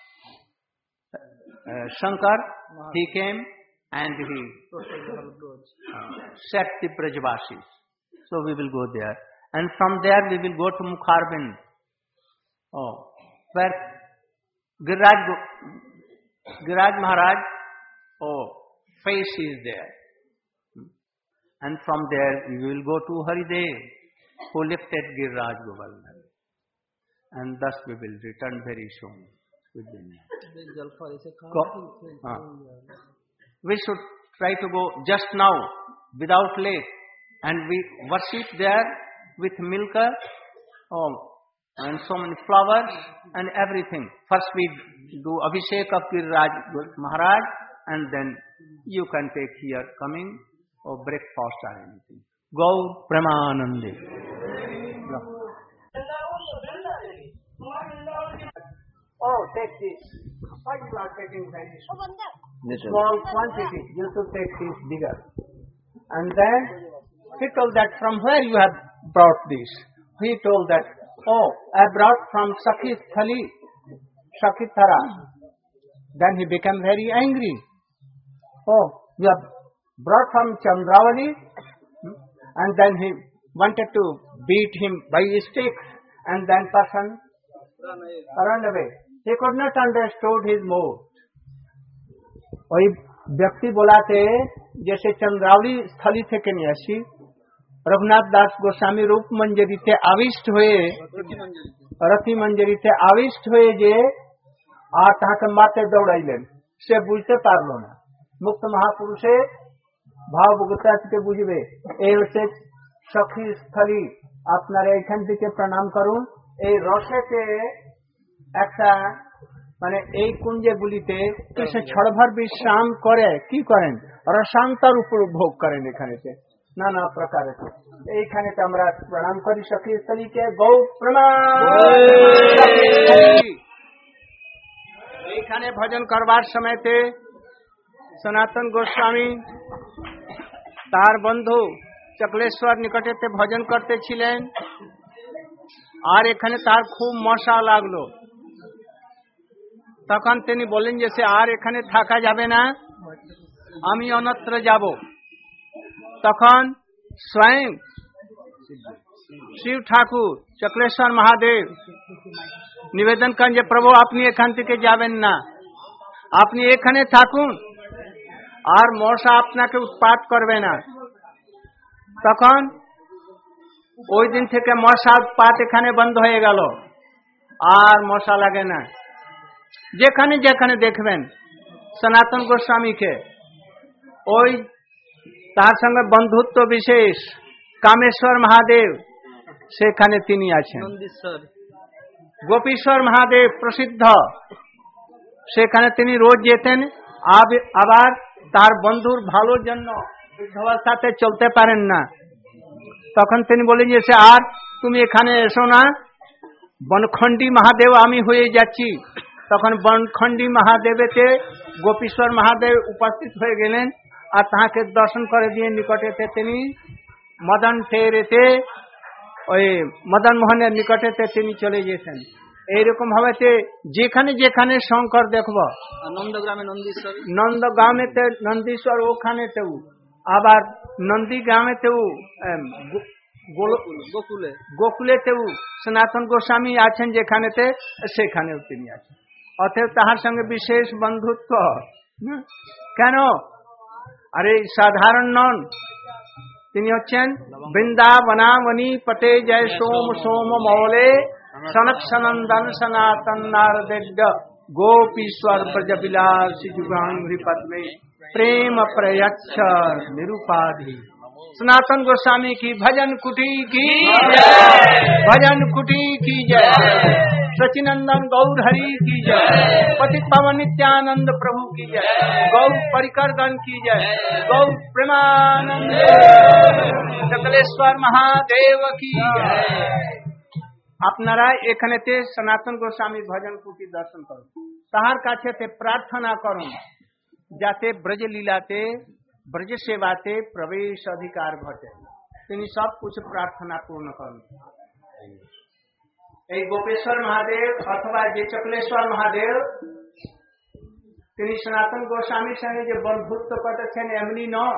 uh, Shankar, he came and he uh, set the Brajavasis. So we will go there. And from there we will go to Mukharbind. Oh, where Giriraj, Giriraj Maharaj, oh, face is there. And from there we will go to Haridev, who lifted Giriraj Govardhan. And thus we will return very soon within. Go. Uh, we should try to go just now, without late, and we worship there with milk, oh, and so many flowers and everything. First we do Abhishek of Giriraj Maharaj, and then you can take here coming or breakfast or anything. Gaur Premanande. Oh, take this. Why you are taking very small quantity? You should take this bigger. And then he told that from where you have brought this? He told that, oh, I brought from Sakithali, Sakithara. Then he became very angry. Oh, you have brought from Chandravali? And then he wanted to beat him by a stick, and then person run away. He could not understand his mood. ওই ব্যক্তি বলাতে जैसे चंद्रावली स्थली থেকে নিয়ে আসি रघुनाथ दास गोस्वामी रूप मंजरीते आविष्ट हुए रथी मंजरीते आविष्ट हुए जे আর তাহাকে মাঠে দৌড়াইলেন সে বুঝতে পারলো না মুক্ত মহাপুরুষে ভাব বগুতা থেকে বুঝবে এই হচ্ছে সখী স্থলী আপনারা এখান থেকে প্রণাম করুন এই রসেতে একটা মানে এই কুঞ্জগুলিতে সে ছড়ভর বিশ্রাম করে কি করেন রসান্তর উপভোগ করেন এখানেতে নানা প্রকারে এইখানেতে আমরা প্রণাম করি সখী স্থলীকে গৌ প্রণাম এইখানে ভজন করবার সময়তে সনাতন গোস্বামী তার বন্ধু চকলেশ্বর নিকটেতে ভজন করতেছিলেন আর এখানে তার খুব মশা লাগলো তখন তিনি বলেন যে সে আর এখানে থাকা যাবে না আমি অন্যত্র যাব তখন स्वयं शिव ठाकुर चकलेश्वर महादेव निवेदन करें जे प्रभु अपनी एखान থেকে যাবেন না আপনি এখানে থাকুন আর মশা আপনাকে উৎপাত করবে না তখন ওই দিন থেকে মশা উৎপাত এখানে বন্ধ হয়ে গেল আর মশা লাগে না যেখানে যেখানে দেখবেন সনাতন গোস্বামীকে ওই তার সঙ্গে বন্ধুত্ব বিশেষ কামেশ্বর মহাদেব সেখানে তিনি আছেন গোপীশ্বর মহাদেব প্রসিদ্ধ সেখানে তিনি রোজ যেতেন আবার তার বন্ধুর ভালোর জন্য সবার সাথে চলতে পারেন না তখন তিনি বলেন যে আর তুমি এখানে এসো না বনখণ্ডী মহাদেব আমি হয়ে যাচ্ছি তখন বনখণ্ডী মহাদেবেতে গোপীশ্বর মহাদেব উপস্থিত হয়ে গেলেন আর তাহাকে দর্শন করে দিয়ে নিকটেতে তিনি মদন ঠেরেতে ওই মদন মোহনের নিকটেতে তিনি চলে গেছেন এইরকম ভাবে যেখানে যেখানে শঙ্কর দেখব নন্দগ্রামে নন্দীশ্বর নন্দগ্রামেতে নন্দীশ্বর ওখানেতেও আবার নন্দীগ্রামেতেও গোকুলে গোকুলেতেও সনাতন গোস্বামী আছেন যেখানেতে সেখানেও তিনি আছেন অতএব তাহার সঙ্গে বিশেষ বন্ধুত্ব কেন আরে সাধারণ নন তিনি হচ্ছেন বৃন্দাবনামণি পতে জয় সোম সোম মৌলে সনক সনন্দন সনাতন নারদেজ্ঞ গোপীশ্বর ব্রজ বিলাস যুগাঙ্ঘ্রি पद्मे प्रेम प्रयच्छ निरुपाधि सनातन गोस्वामी की भजन कुटी की भजन कुटी की जय सचिनंदन गौर हरि की जय पतित पावन नित्यानंद प्रभु की जय गौर परिकरगण की जय गौर प्रेमानंद चकलेश्वर महादेव की जय আপনারা এখানেতে সনাতন গোস্বামী ভজন কুটি দর্শন করুন তাহার কাছেতে প্রার্থনা করুন যাতে ব্রজ লীলাতে ব্রজ সেবাতে প্রবেশ অধিকার ঘটে তিনি সব কিছু প্রার্থনা পূর্ণ করুন এই গোপেশ্বর মহাদেব অথবা যে চকলেশ্বর মহাদেব তিনি সনাতন গোস্বামীর সঙ্গে যে বন্ধুত্ব করেছেন এমনি নন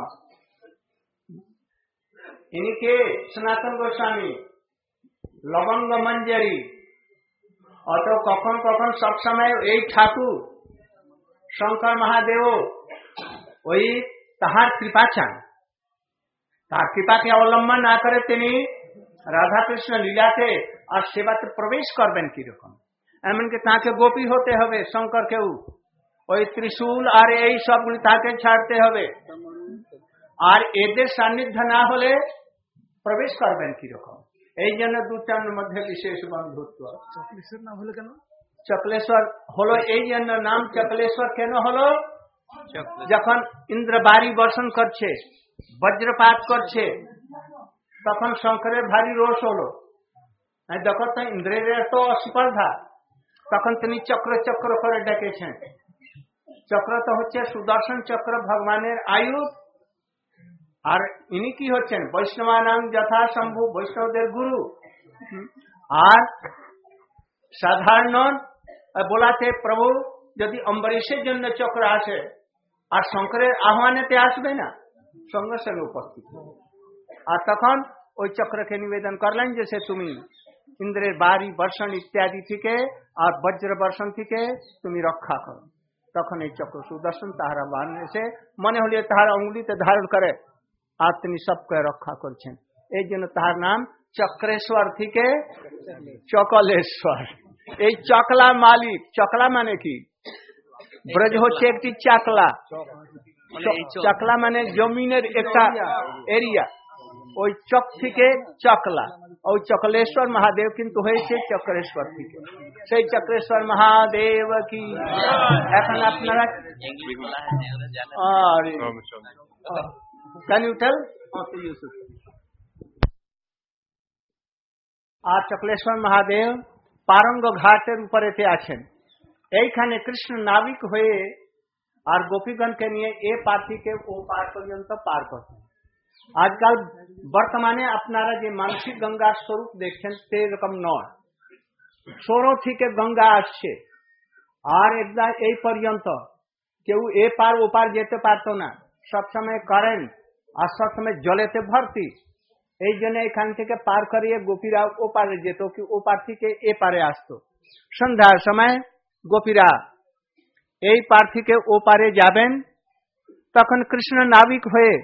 ইনি কে সনাতন গোস্বামী লবঙ্গ মঞ্জরি অত কখন কখন সব সময় এই ঠাকুর শঙ্কর মহাদেব ওই তাহার কৃপা চান তার কৃপাকে অবলম্বন না করে তিনি রাধা কৃষ্ণ লীলাতে আর সেবাতে প্রবেশ করবেন কিরকম এমনকি তাকে গোপী হতে হবে শঙ্করকেও ওই ত্রিশূল আর এই সবগুলি তাকে ছাড়তে হবে আর এদের সান্নিধ্য না হলে প্রবেশ করবেন কিরকম এই জন্য দুটার মধ্যে বিশেষ বন্ধুত্ব চকলেশ্বর নাম হলো কেন চকলেশ্বর হলো এই জন্য নাম চকলেশ্বর কেন হলো যখন ইন্দ্র বাড়ি বর্ষণ করছে বজ্রপাত করছে তখন শঙ্করের ভারী রোষ হলো দেখো তো ইন্দ্রের তো অস্পর্ধা তখন তিনি চক্র চক্র করে ডেকেছেন চক্র তো হচ্ছে সুদর্শন চক্র ভগবানের আয়ুধ আর ইনি কি হচ্ছেন বৈষ্ণবানাং যথা শম্ভু বৈষ্ণবদের গুরু আর সাধারণ বলাতে প্রভু যদি অম্বরীশের জন্য চক্র আসে আর শঙ্করের আহ্বানেতে আসবে না সঙ্গে সঙ্গে উপস্থিত আর তখন ওই চক্রকে নিবেদন করলেন যে সে তুমি ইন্দ্রের বাড়ি বর্ষণ ইত্যাদি থেকে আর বজ্র বর্ষণ থেকে তুমি রক্ষা করো तखन चक्र सुदर्शन तारा बांधने से मने होलिए तारा उंगली ते धारण करे आज तनी सबके रक्षा कर এই জন্য তার নাম চক্রেশ্বর থেকে চকলেশ্বর। এই চকলা মালিক, চকলা মানে কি ব্রজ হচ্ছে একটি চাকলা, চাকলা মানে জমিনের একটা এরিয়া, ওই চক থেকে চকলা, ওই চকলেশ্বর মহাদেব কিন্তু হয়েছে চক্রেশ্বর থেকে, সেই চক্রেশ্বর মহাদেব কি। এখন আপনারা ক্যান ইউ টেল ইউসুফ আর চক্লেশ্বর মহাদেব পারঙ্গ ঘাটের উপরে আছেন। এইখানে কৃষ্ণ নাবিক হয়ে আর গোপীগণকে নিয়ে এ পার থেকে ও পার পর্যন্ত পার করতেন। আজকাল বর্তমানে আপনারা যে মানসিক গঙ্গার স্বরূপ দেখছেন সেরকম নয়, সৌর থেকে গঙ্গা আসছে আর একদম এই পর্যন্ত কেউ এ পার ও পার যেতে পারতো না, সবসময় কারেন্ট আর সবসময় জলেতে ভর্তি। এই জন্য এখান থেকে পার করিয়ে গোপীরা ও পারে যেত, কি ও পার থেকে এ পারে আসতো। সন্ধ্যার সময় গোপীরা এই পার থেকে ও পারে যাবেন, তখন কৃষ্ণ নাবিক হয়ে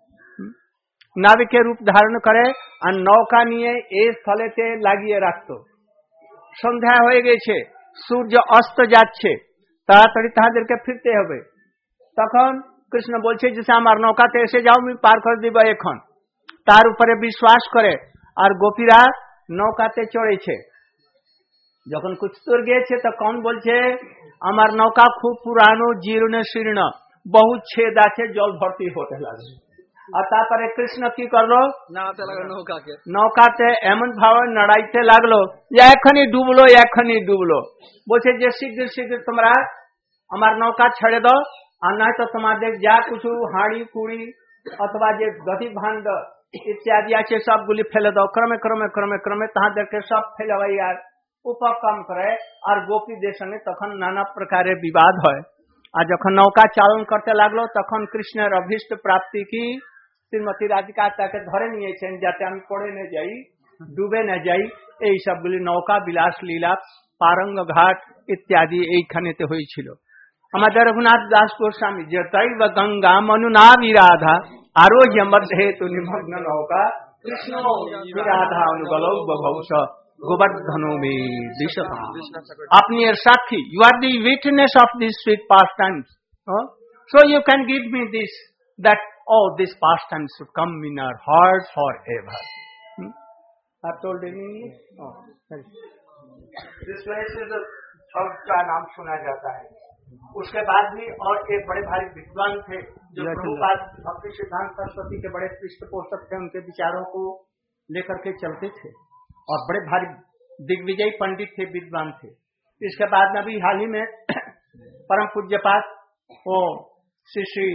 নাবিকের রূপ ধারণ করে আর নৌকা নিয়ে এই স্থলেতে লাগিয়ে রাখতো। সন্ধ্যা হয়ে গেছে, সূর্য অস্ত যাচ্ছে, তাড়াতাড়ি তাদেরকে ফিরতে হবে। তখন কৃষ্ণ বলছে যে আমার নৌকাতে এসে যাও, আমি পার করে দিব এখন। তার উপরে বিশ্বাস করে আর গোপীরা নৌকাতে চড়েছে। যখন কুছ দূর গিয়েছে তখন বলছে আমার নৌকা খুব পুরানো, জীর্ণ শীর্ণ, বহু ছেদ আছে, জল ভর্তি হতে লাগলো। আর তারপরে কৃষ্ণ কি করলো, নৌকাকে নৌকাতে এমন ভাবে নাড়াইতে লাগলো যে এখনই ডুবলো, এখনই ডুবলো। বলছে যে শীঘ্র শীঘ্র তোমরা আমার নৌকা ছেড়ে দাও, আর নয় তো তোমাদের যা কিছু হাঁড়ি কুড়ি অথবা যে দধি ভাণ্ড ইত্যাদি আছে সবগুলি ফেলে দাও। ক্রমে ক্রমে ক্রমে ক্রমে তাদেরকে সব ফেলে আর উপক্রম করে। আর গোপীদের সঙ্গে তখন নানা প্রকারের বিবাদ হয়। আর যখন নৌকা চালন করতে লাগলো তখন কৃষ্ণের অভীষ্ট প্রাপ্তি কি শ্রীমতী রাধিকা তাকে ধরে নিয়েছেন যাতে আমি পড়ে না যাই, ডুবে না যাই। এই সবগুলি নৌকা বিলাস লীলা পারঙ্গ ঘাট ইত্যাদি এইখানেতে হয়েছিল। আমাদের রঘুনাথ দাস গোস্বামী যে তৈব গঙ্গা মনুনা বিরাধা আরোগ্য মধ্যে তু নিমগ্ন নৌকা কৃষ্ণ বিরাধা অনুগলৌ বভৌষ গোবর্ধনো মে দিশতা। আপনি এর সাক্ষী, you are the witness of these sweet pastimes, huh? So you can give me this, that oh this pastime should come in our heart forever. hmm? I told in English. Oh, sorry. This place is a शब्द का नाम सुना जाता है। उसके बाद भी और एक बड़े भारी विद्वान थे जो प्रभुपाद भक्ति सिद्धांत सरस्वती के बड़े पृष्ठपोषक थे, उनके विचारों को लेकर के चलते थे और बड़े भारी दिग्विजयी पंडित थे, विद्वान थे। इसके बाद में भी हाल ही में परम पूज्यपाद ओ श्री श्री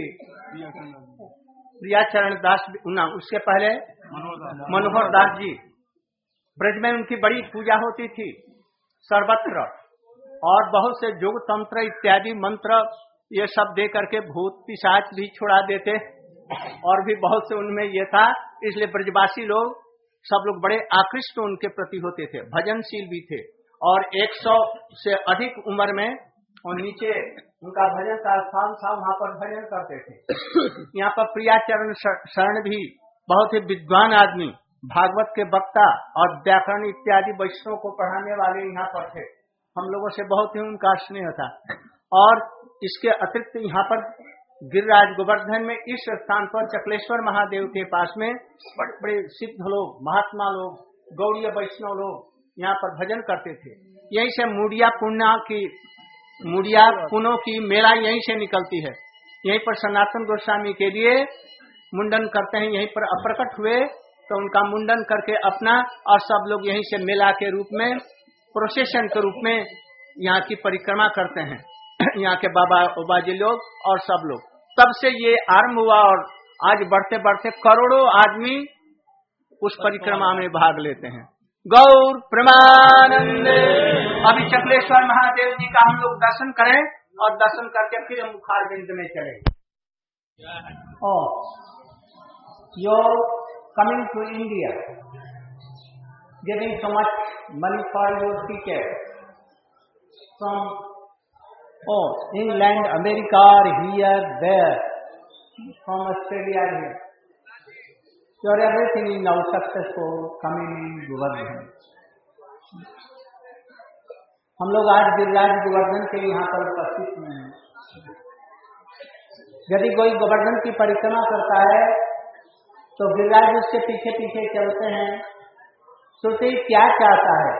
प्रियाचरण दास, उसके पहले मनोहर दास जी, ब्रज में उनकी बड़ी पूजा होती थी सर्वत्र, और बहुत से योग तंत्र इत्यादि मंत्र ये सब दे करके भूत पिशाच भी छुड़ा देते, और भी बहुत से उनमें ये था। इसलिए ब्रजवासी लोग सब लोग बड़े आकृष्ट उनके प्रति होते थे, भजनशील भी थे, और एक सौ से अधिक उम्र में और नीचे उनका भजन का स्थान था, वहाँ पर भजन करते थे। यहाँ पर प्रियाचरण शरण भी बहुत ही विद्वान आदमी, भागवत के वक्ता और व्याकरण इत्यादि वैष्णव को पढ़ाने वाले यहाँ पर थे। हम लोगों से बहुत ही उनका स्नेह था। और इसके अतिरिक्त यहाँ पर गिरिराज गोवर्धन में इस स्थान पर चकलेश्वर महादेव के पास में बड़े बड़े सिद्ध लोग, महात्मा लोग, गौड़ीय वैष्णव लोग यहाँ पर भजन करते थे। यहीं से मुड़िया पुण्य की मुड़िया पुनों की मेला यहीं से निकलती है। यहीं पर सनातन गोस्वामी के लिए मुंडन करते हैं, यहीं पर अप्रकट हुए तो उनका मुंडन करके अपना, और सब लोग यहीं से मेला के रूप में, प्रोसेशन के रूप में यहाँ की परिक्रमा करते हैं। यहाँ के बाबा ओबाजी लोग और सब लोग, तब से ये आरंभ हुआ और आज बढ़ते बढ़ते करोड़ों आदमी उस परिक्रमा में भाग लेते हैं। गौर प्रेमानंदे। अभी चकलेश्वर महादेव जी का हम लोग दर्शन करें और दर्शन करके फिर हम मुखारबिंद में चले। Oh, you're coming to India, giving so much money for your ticket from Oh, England, America, or here, there, from Australia here. So everything is now successful, coming in Govardhan. हम लोग आज गिरिराज गोवर्धन के यहाँ पर उपस्थित में हैं। यदि कोई गोवर्धन की परिक्रमा करता है तो गिरिराज उसके पीछे पीछे चलते हैं, सोचते क्या चाहता है।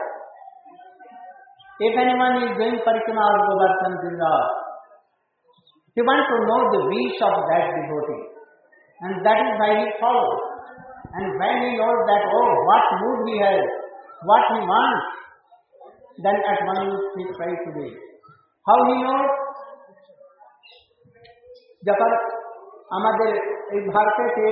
If anyone is doing परिक्रमा of Govardhan Giriraj, he wants to know the wish of that devotee, and that is why he follows. And when he knows that, oh, what mood he has, what he wants, then at once he tries to do. How he knows? যখন আমাদের এই ভারতেতে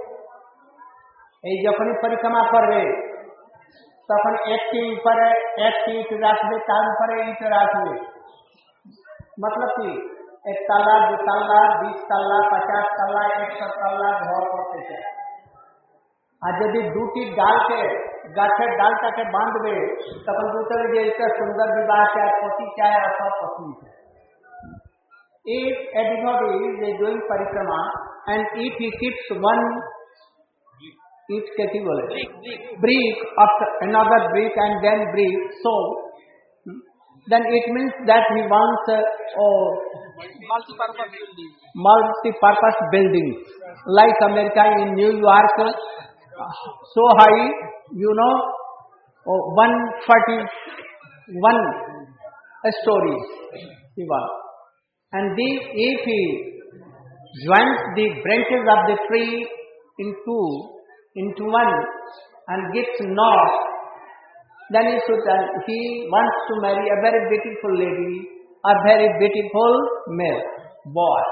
এই যখনই পরিক্রমা করবে তখন একটি উপরে একটি ইট রাখবে, তার উপরে ইট রাখবে। मतलब কি এক তালা, দু তালা, বিশ তালা, পঞ্চাশ তালা, একশো তালা ঘর করতে চায়। আর যদি দুটি ডালকে গাছের ডালটাকে বাঁধবে তখন বুঝতে যে এটা সুন্দর বিবাহ চায়, পতি চায় অথবা পত্নী চায়। If a devotee is doing parikrama and if he keeps one each kati bole brick after another brick and then brick, so then it means that he wants uh, oh, multi-purpose building. multi-purpose buildings like America in New York, so high, you know, oh, one forty-one stories he wants. And the, if he joins the branches of the tree into into one and gets north, then he should, uh, he wants to marry a very beautiful lady, a very beautiful male boy.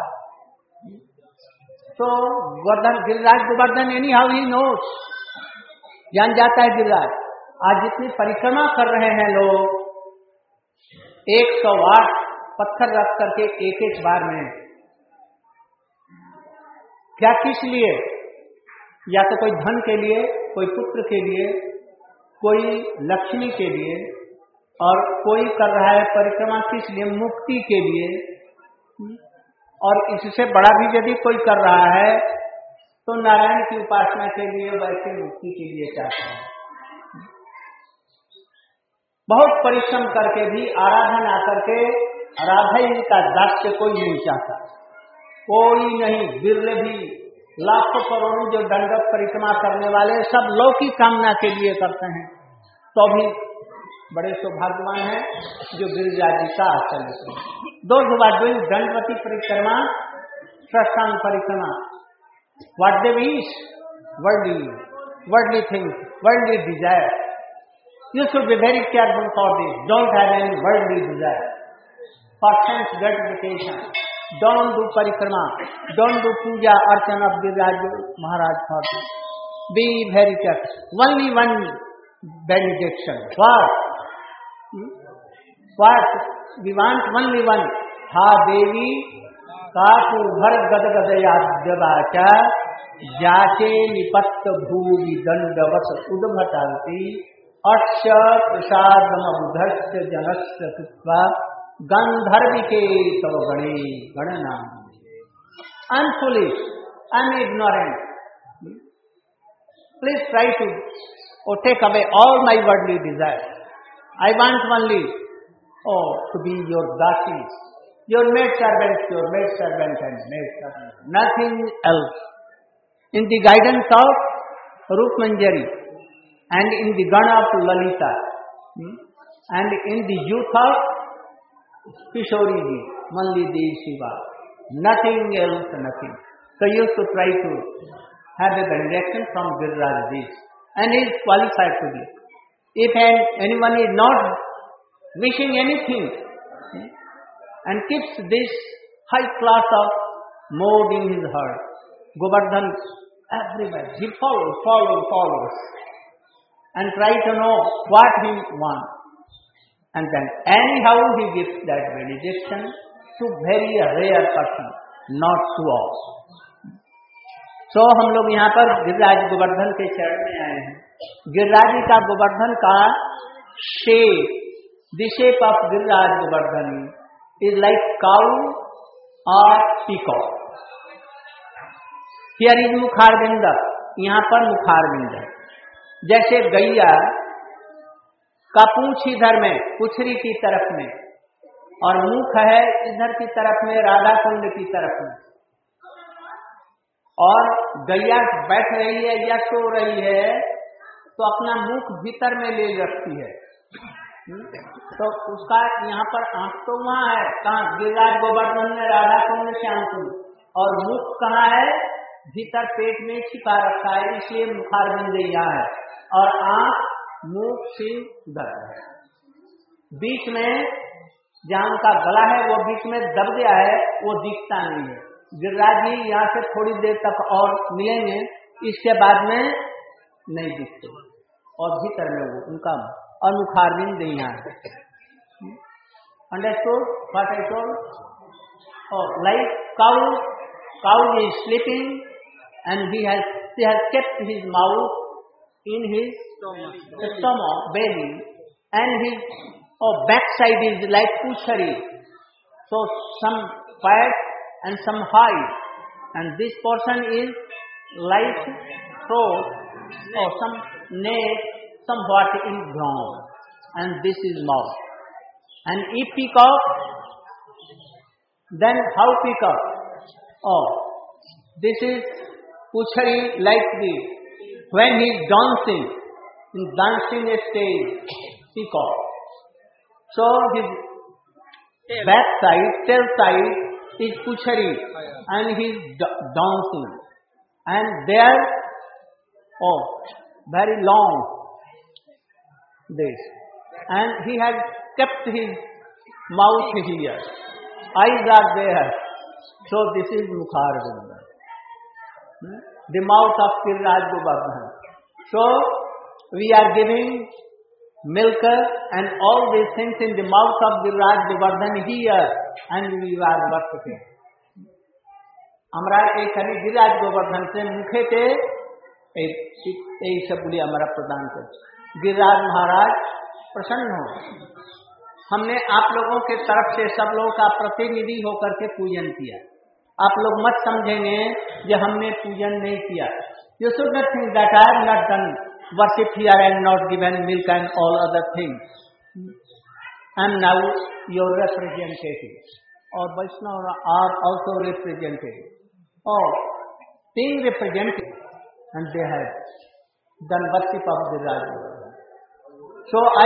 So Govardhan, Giriraj Govardhan, anyhow he knows, जान जाता है गिरिराज। आज जितनी परिक्रमा कर रहे हैं लोग, एक सौ आठ पत्थर रख करके एक एक बार में, क्या किस लिए? या तो कोई धन के लिए, कोई पुत्र के लिए, कोई लक्ष्मी के लिए, और कोई कर रहा है परिक्रमा किस लिए? मुक्ति के लिए। और इससे बड़ा भी यदि कोई कर रहा है तो नारायण की उपासना के लिए, वैसे मुक्ति के लिए चाहता है। बहुत परिश्रम करके भी आराधना करके राधा जी का दास्य कोई नहीं चाहता, कोई नहीं। बिरले भी लाखों करोड़ों जो दंडवत परिक्रमा करने वाले सब लौकिक कामना के लिए करते हैं, तो भी बड़े सौभाग्यवान हैं जो गिरिराज जी का आश्रय लेते हैं। Those who are doing दंडवती परिक्रमा, सत्संग परिक्रमा, what they wish, worldly, worldly things, worldly desire. You should be very careful for this. Don't have any worldly desire. For sense gratification, don't do parikrama, don't do puja, archana of Giriraj Maharaj for this. Be very careful. Only one benediction. What? Hmm? What? We want only one. Ha Devi काकु भर गद गद याद्यवाचा जाचे निपत्त भूवि दंडवत उद्भटान्ति अक्ष प्रसादम बुधस्य जनस्य कृत्वा गंधर्विके तव गणे गणनाम। I am foolish, I am ignorant. Please try to oh, take away all my worldly desires. I want only oh, to be your dasi, your maid servant, your maid servant and maid servant, nothing else. In the guidance of Rup Manjari and in the Gana of Lalita and in the youth of Kishori ji, only the Shiva, nothing else, nothing. So you should try to have a benediction from Giriraj ji, and he is qualified to be. If anyone is not wishing anything and keeps this high class of mode in his heart, Govardhan everywhere, he follows, follows, follows, and try to know what he wants. And then anyhow he gives that benediction to very rare person, not to all. So हम लोग यहाँ पर गिरिराज गोवर्धन के चरण में आए हैं। गिरिराज जी का गोवर्धन का shape, the shape of Giriraj Govardhan is like cow or peacock. Here is Mukharbind, यहाँ पर मुखारबिंद है. जैसे गैया का पूंछ इधर में पुछरी की तरफ में और मुख है इधर की तरफ में राधा कुंड की तरफ में, और गैया बैठ रही है या सो रही है तो अपना मुख भीतर में ले रखती है. तो उसका यहाँ पर आंख तो वहाँ है, कहाँ गिरिराज गोवर्धन में राधा कुंड श्याम कुंड, और मुख कहाँ है, भीतर पेट में छिपा रखा है, इसलिए मुखारबिंद यहाँ है, और आंख मुख से उधर है. बीच में जहाँ उनका गला है वो बीच में दब गया है, वो दिखता नहीं है. गिरिराज जी यहाँ से थोड़ी देर तक और मिलेंगे, इसके बाद में नहीं दिखते, और भीतर में वो उनका और मुखारबिंद यहाँ है. Understood what I told? और like cow, cow is sleeping and he has he has kept his mouth in his stomach, belly, and his oh, backside is like puchari, so some fat and some high, and this portion is like throat or some neck somewhat in ground, and this is mouth. And if peacock, then how peacock? Oh, this is puchari like this. When he is dancing, in dancing stage, peacock. So his back side, tail side is puchari, and he is dancing. And there, oh, very long, this. And he has kept his mouth here. Eyes are there. So this is Mukharabinda. The mouth of Giriraj Govardhan. So we are giving milk and all these things in the mouth of Giriraj Govardhan here, and we are worshipping. हमारा एक हरि गिरिराज गोवर्धन से मुखे थे यही सब बोलिए हमारा प्रदान कर. गिरिराज महाराज प्रसन्न हो. हमने आप लोगों के तरफ से सब लोगों का प्रतिनिधि होकर के पूजन किया. आप लोग मत समझेंगे कि हमने पूजन नहीं किया. You should not think that I have not done worship here and not given milk and all other things. I am now your representative. Or Vaishnava are also representative. Or being representative, and they have done worship of Giriraj Govardhan. So I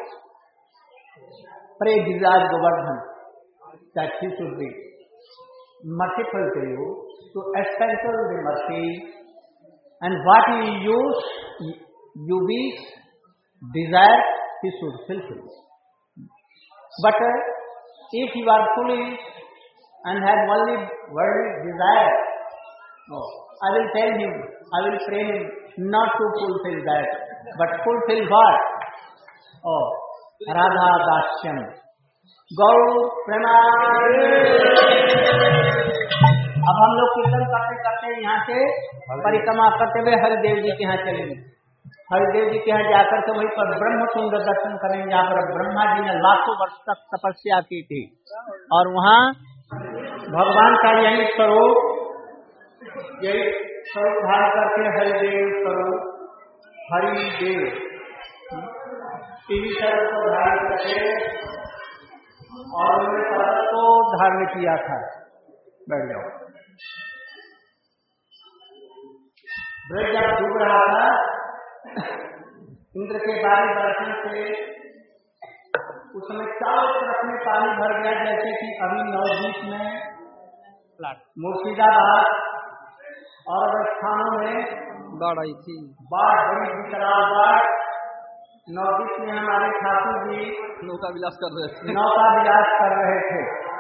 pray Giriraj Govardhan that he should be merciful to you, to extend the mercy, and what you use, you wish, desire, he should fulfill. But uh, if you are foolish and have only worldly desire, oh, I will tell him, I will pray him not to fulfill that, but fulfill what? Oh, Radha Dasyam. गौ अब हम लोग कीर्तन करते करते यहाँ से परिक्रमा करते हुए हरिदेव जी के यहाँ चलेंगे. हरिदेव जी के यहाँ जाकर के वहीं पर ब्रह्म कुंड दर्शन करेंगे, जहाँ पर ब्रह्मा जी ने लाखों वर्ष तक तपस्या की थी, और वहाँ भगवान का यही स्वरूप, यही स्वरूप धारण करके हरिदेव स्वरूप, हरिदेव इसी स्वरूप को धारण करके और उन्होंने पद को धारण किया था. बैठ जाओ. ब्रज जब डूब रहा था, इंद्र के बारी दर्शन से उस समय चारों तरफ में पानी भर गया, जैसे कि अभी नवदीप में, मुर्शिदाबाद और स्थानों में बाढ़ आई थी. बाढ़ बड़ी विकराल बाढ़. नवदीप में हमारे ठाकुर जी नौका विलास कर रहे थे नौका विलास कर रहे थे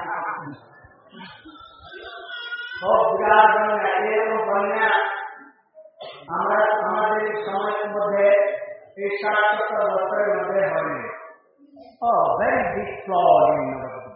और विराट बन्या আমরা আমাদের সমাজের মধ্যে এই শাস্ত্র বছরের মধ্যে হয়. Oh, very big flaw in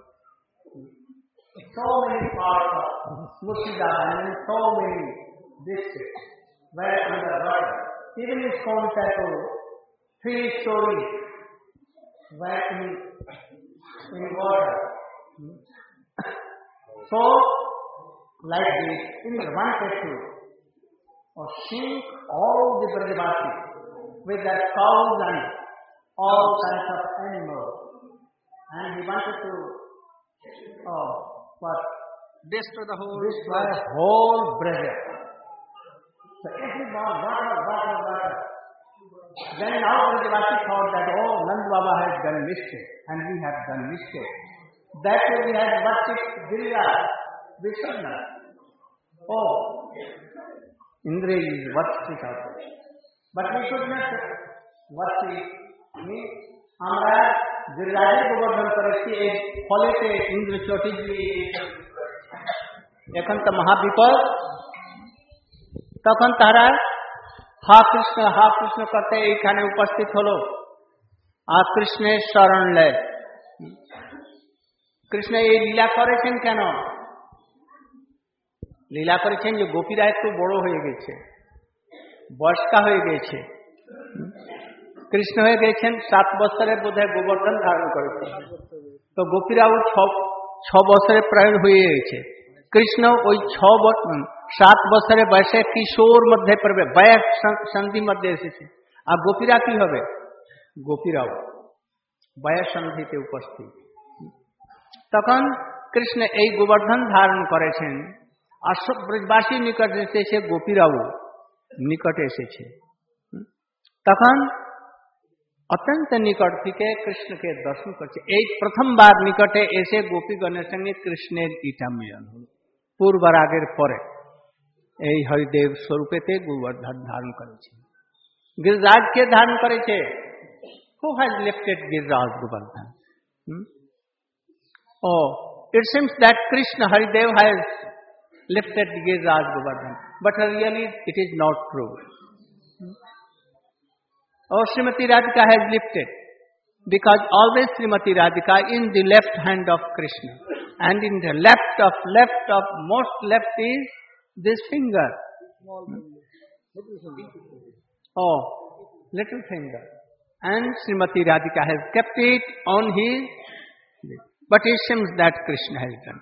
so many parts of Murshidabad and so many districts were under water. Even in Stone Temple, three stories were in, in water. So, like this, Indra wanted to or sink all the Brajavasi with their cows and all kinds of animals. And he wanted to, oh, what? Destroy the whole Destroy the whole Braja. So everyone, water, water, water. Then now Brajavasi thought that, oh, Nand Baba has done mistake, and we have done mistake. That way we have worshipped Giriraj, Vishwanath. Oh, Indra is worshipped out there. But we should not worship. আমরা গিরিরাজের গোবর্ধন করেছি এই ফলেতে ইন্দ্র চটিজি এখন তো মহাবিপদ তখন তারা হা কৃষ্ণ হা কৃষ্ণ করতে এইখানে উপস্থিত হলো আর কৃষ্ণের শরণ নেয় কৃষ্ণ এই লীলা করেছেন কেন লীলা করেছেন যে গোপীরা একটু বড় হয়ে গেছে বয়স্কা হয়ে গেছে কৃষ্ণ হয়ে গেছেন সাত বছরের বোধহয় গোবর্ধন ধারণ করেছেন তো গোপীরাও ছ বছরে প্রায় হয়ে গেছে কৃষ্ণ ওই ছ সাত বছরের বয়সে কিশোর মধ্যে পড়বে বয়স সন্ধি মধ্যে এসেছে আর গোপীরা কি হবে গোপীরাও বয়স সন্ধিতে উপস্থিত তখন কৃষ্ণ এই গোবর্ধন ধারণ করেছেন আর সব ব্রজবাসী নিকটে এসেছে গোপীরাও নিকটে এসেছে তখন অত্যন্ত নিকট থেকে কৃষ্ণকে দর্শন করছে এই প্রথমবার নিকটে এসে গোপীগণের সঙ্গে কৃষ্ণের ইটা মিলন হল পূর্বার আগের পরে এই হরিদেব স্বরূপেতে গোবর্ধন ধারণ করেছে গিরিরাজকে ধারণ করেছে who has lifted Giriraj Govardhan ও it seems that Krishna Haridev has lifted Giriraj Govardhan, but really it is not true. Oh, Srimati Radhika has lifted, because always Srimati Radhika in the left hand of Krishna, and in the left of left of most left is this finger. Oh, little finger, and Srimati Radhika has kept it on his, but it seems that Krishna has done.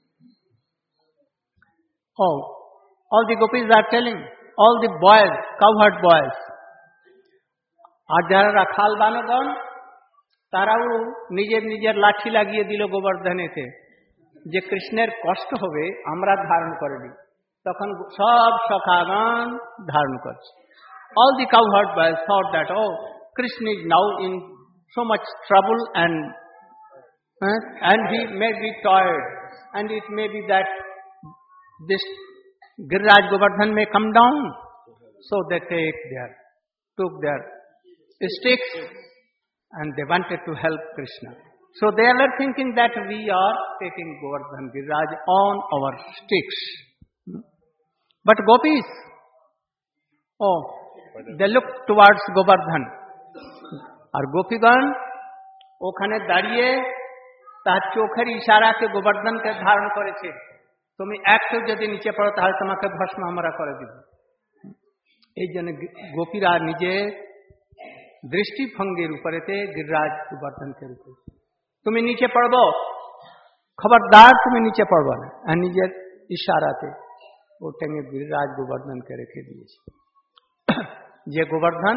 Oh, all the gopis are telling, all the boys, cowherd boys, আর যারা রাখাল বানগণ তারাও নিজের নিজের লাঠি লাগিয়ে দিল গোবর্ধনেতে যে কৃষ্ণের কষ্ট হবে আমরা ধারণ করে দিই তখন সব সখাগণ ধারণ করছে all the cowherd boys thought that oh Krishna is now in so much trouble and uh, and he may be tired and it may be that this Giriraj Govardhan may come down. So they take their, took their sticks and they wanted to help Krishna. So they were thinking that we are taking Govardhan Giriraj on our sticks. But gopis, oh, they looked towards Govardhan. আর গোপীগণ ওখানে দাঁড়িয়ে তার চোখের ইশারাতে গোবর্ধনকে ধারণ করেছে তুমি একটু যদি নিচে পড়ো তাহলে তোমাকে ভস্ম আমরা করে দিব এই জন্য গোপীরা নিজে দৃষ্টিভঙ্গির উপরেতে গিরিরাজ গোবর্ধনকে রূপে তুমি নিচে পড়বো খবরদার তুমি নিচে পড়বো না আর নিজের ইশারাতে ওটাকে গিরিরাজ গোবর্ধনকে রেখে দিয়েছে যে গোবর্ধন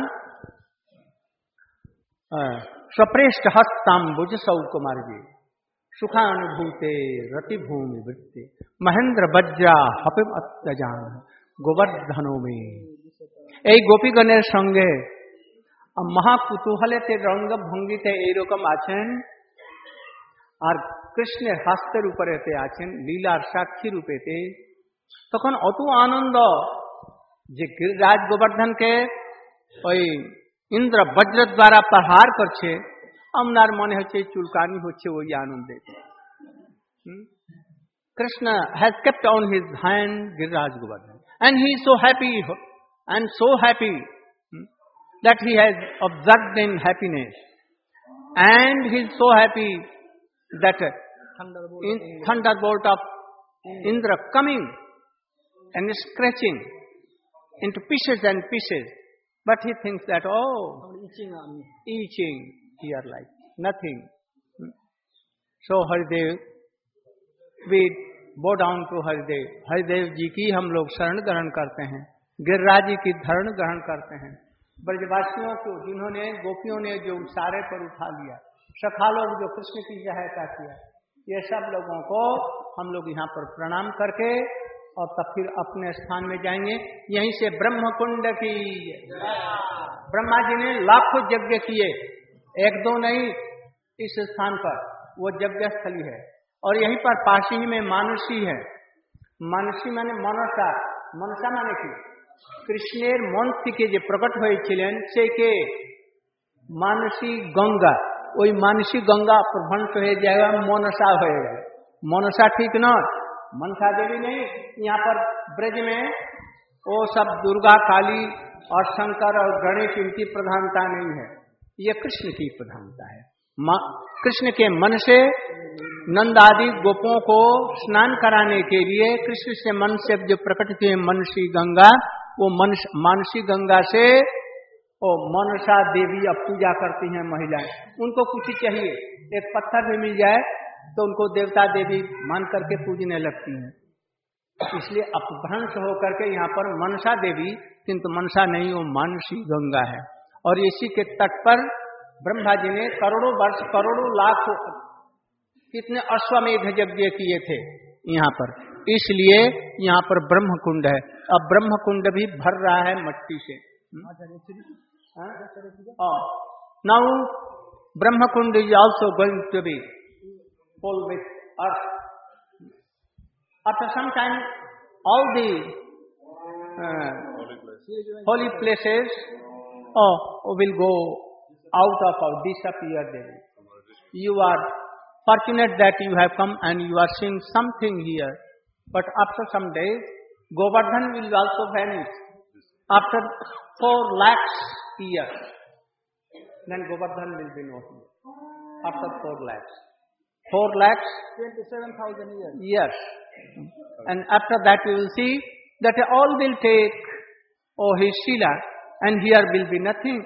स्वप्रेष्ठ हस्ताम्बुज सौकुमार्गे सुखानुभूते रतिभूमि वृत्ते महेंद्र बज्रा हपिम अत्यजान गोवर्धनो में এই গোপীগণের সঙ্গে মহাকুতূহলেতে রঙ্গভঙ্গিতে এইরকম আছেন আর কৃষ্ণের হাস্তের উপরেতে আছেন লীলার সাক্ষী রূপেতে তখন অত আনন্দ যে গিরিরাজ গোবর্ধনকে ওই ইন্দ্র বজ্র দ্বারা প্রহার করছে আপনার মনে হচ্ছে চুলকানি হচ্ছে ওই আনন্দে Krishna has kept on his hand Giriraj Govardhan and he is so happy and so happy that he has observed in happiness and he is so happy that in thunderbolt of Indra coming and scratching into pieces and pieces. But he thinks that, oh, eating here like nothing. So Haridev we bow down to Haridev. Haridev ji की हम लोग शरण ग्रहण करते हैं, गिरिराज जी की धरण ग्रहण करते हैं। ब्रजवासियों को जिन्होंने गोपियों ने जो सारे पर उठा लिया, सखा लोग जो कृष्ण की सहायता किया, ये सब लोगों को हम लोग यहाँ पर प्रणाम करके और तब फिर अपने स्थान में जाएंगे। यहीं से ब्रह्म कुंड की, ब्रह्मा जी ने लाखों यज्ञ किए, एक दो नहीं, इस स्थान पर वो यज्ञ स्थली है। और यहीं पर पास ही में मानसी है। मानसी माने मनसा, मनसा माने की कृष्णेर मन থেকে যে প্রকট হয়েছিলেন সেকে मानसी गंगा, वही मानसी गंगा प्रभंस हो जाएगा, मनसा होएगा। मनसा ठीक न, मनसा देवी नहीं। यहाँ पर ब्रज में वो सब दुर्गा काली और शंकर और गणेश इनकी प्रधानता नहीं है, ये कृष्ण की प्रधानता है। कृष्ण के मन से नंद आदि गोपों को स्नान कराने के लिए कृष्ण से मन से जो प्रकट हुए मनसी गंगा, वो मन मानसी गंगा से ओ मनसा देवी अब पूजा करती हैं महिलाएं। उनको कुछ चाहिए, एक पत्थर भी मिल जाए तो उनको देवता देवी मान करके पूजने लगती हैं। इसलिए अपभ्रंश होकर के यहाँ पर मनसा देवी, किंतु मनसा नहीं, वो मानसी गंगा है। और इसी के तट पर ब्रह्मा जी ने करोड़ों वर्ष, करोड़ों लाख कितने अश्वमेध यज्ञ किए थे यहाँ पर, इसलिए यहाँ पर ब्रह्म कुंड है। अब ब्रह्म कुंड भी भर रहा है मट्टी से। Now Brahm Kund is also going to be full with earth. After some time, all the uh, holy places oh, will go out of our disappear there. You are fortunate that you have come and you are seeing something here. But after some days, Govardhan will also vanish. After four lakhs years, then Govardhan will be no more. After four lakhs. Four lakhs? twenty-seven thousand years. Yes. And after that we will see that all will take, oh, his Shila, and here will be nothing.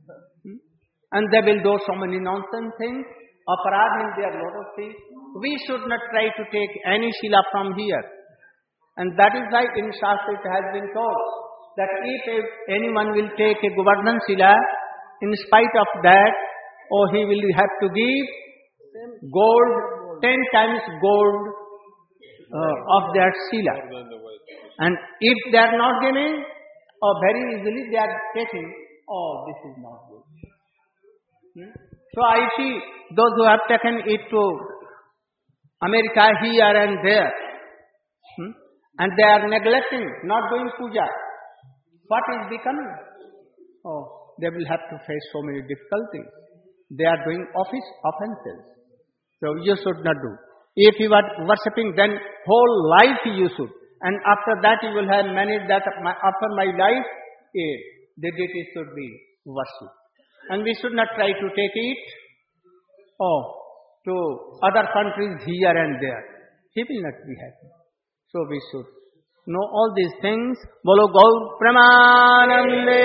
And they will do so many nonsense things. Aparad in their lot of things. We should not try to take any Shila from here. And that is why in Shastra it has been told that if anyone will take a Govardhan Shila, in spite of that, oh, he will have to give gold, ten times gold uh, of that Shila. And if they are not giving, oh, very easily they are taking, oh, this is not good. Hmm? So I see those who have taken it to America here and there, hmm? and they are neglecting, not doing puja. What is becoming? Oh, they will have to face so many difficulties. They are doing office offenses. So you should not do. If you are worshipping, then whole life you should. And after that you will have managed that my, after my life, eh, the deity should be worshipped. And we should not try to take it oh, to other countries here and there. He will not be happy. So we should know all these things. Bolo Gaur Pramanande.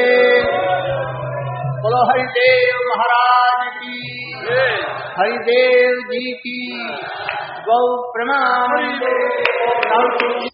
Bolo Haridev Maharaj ki. Haridev ji ki. Gaur Pramanande.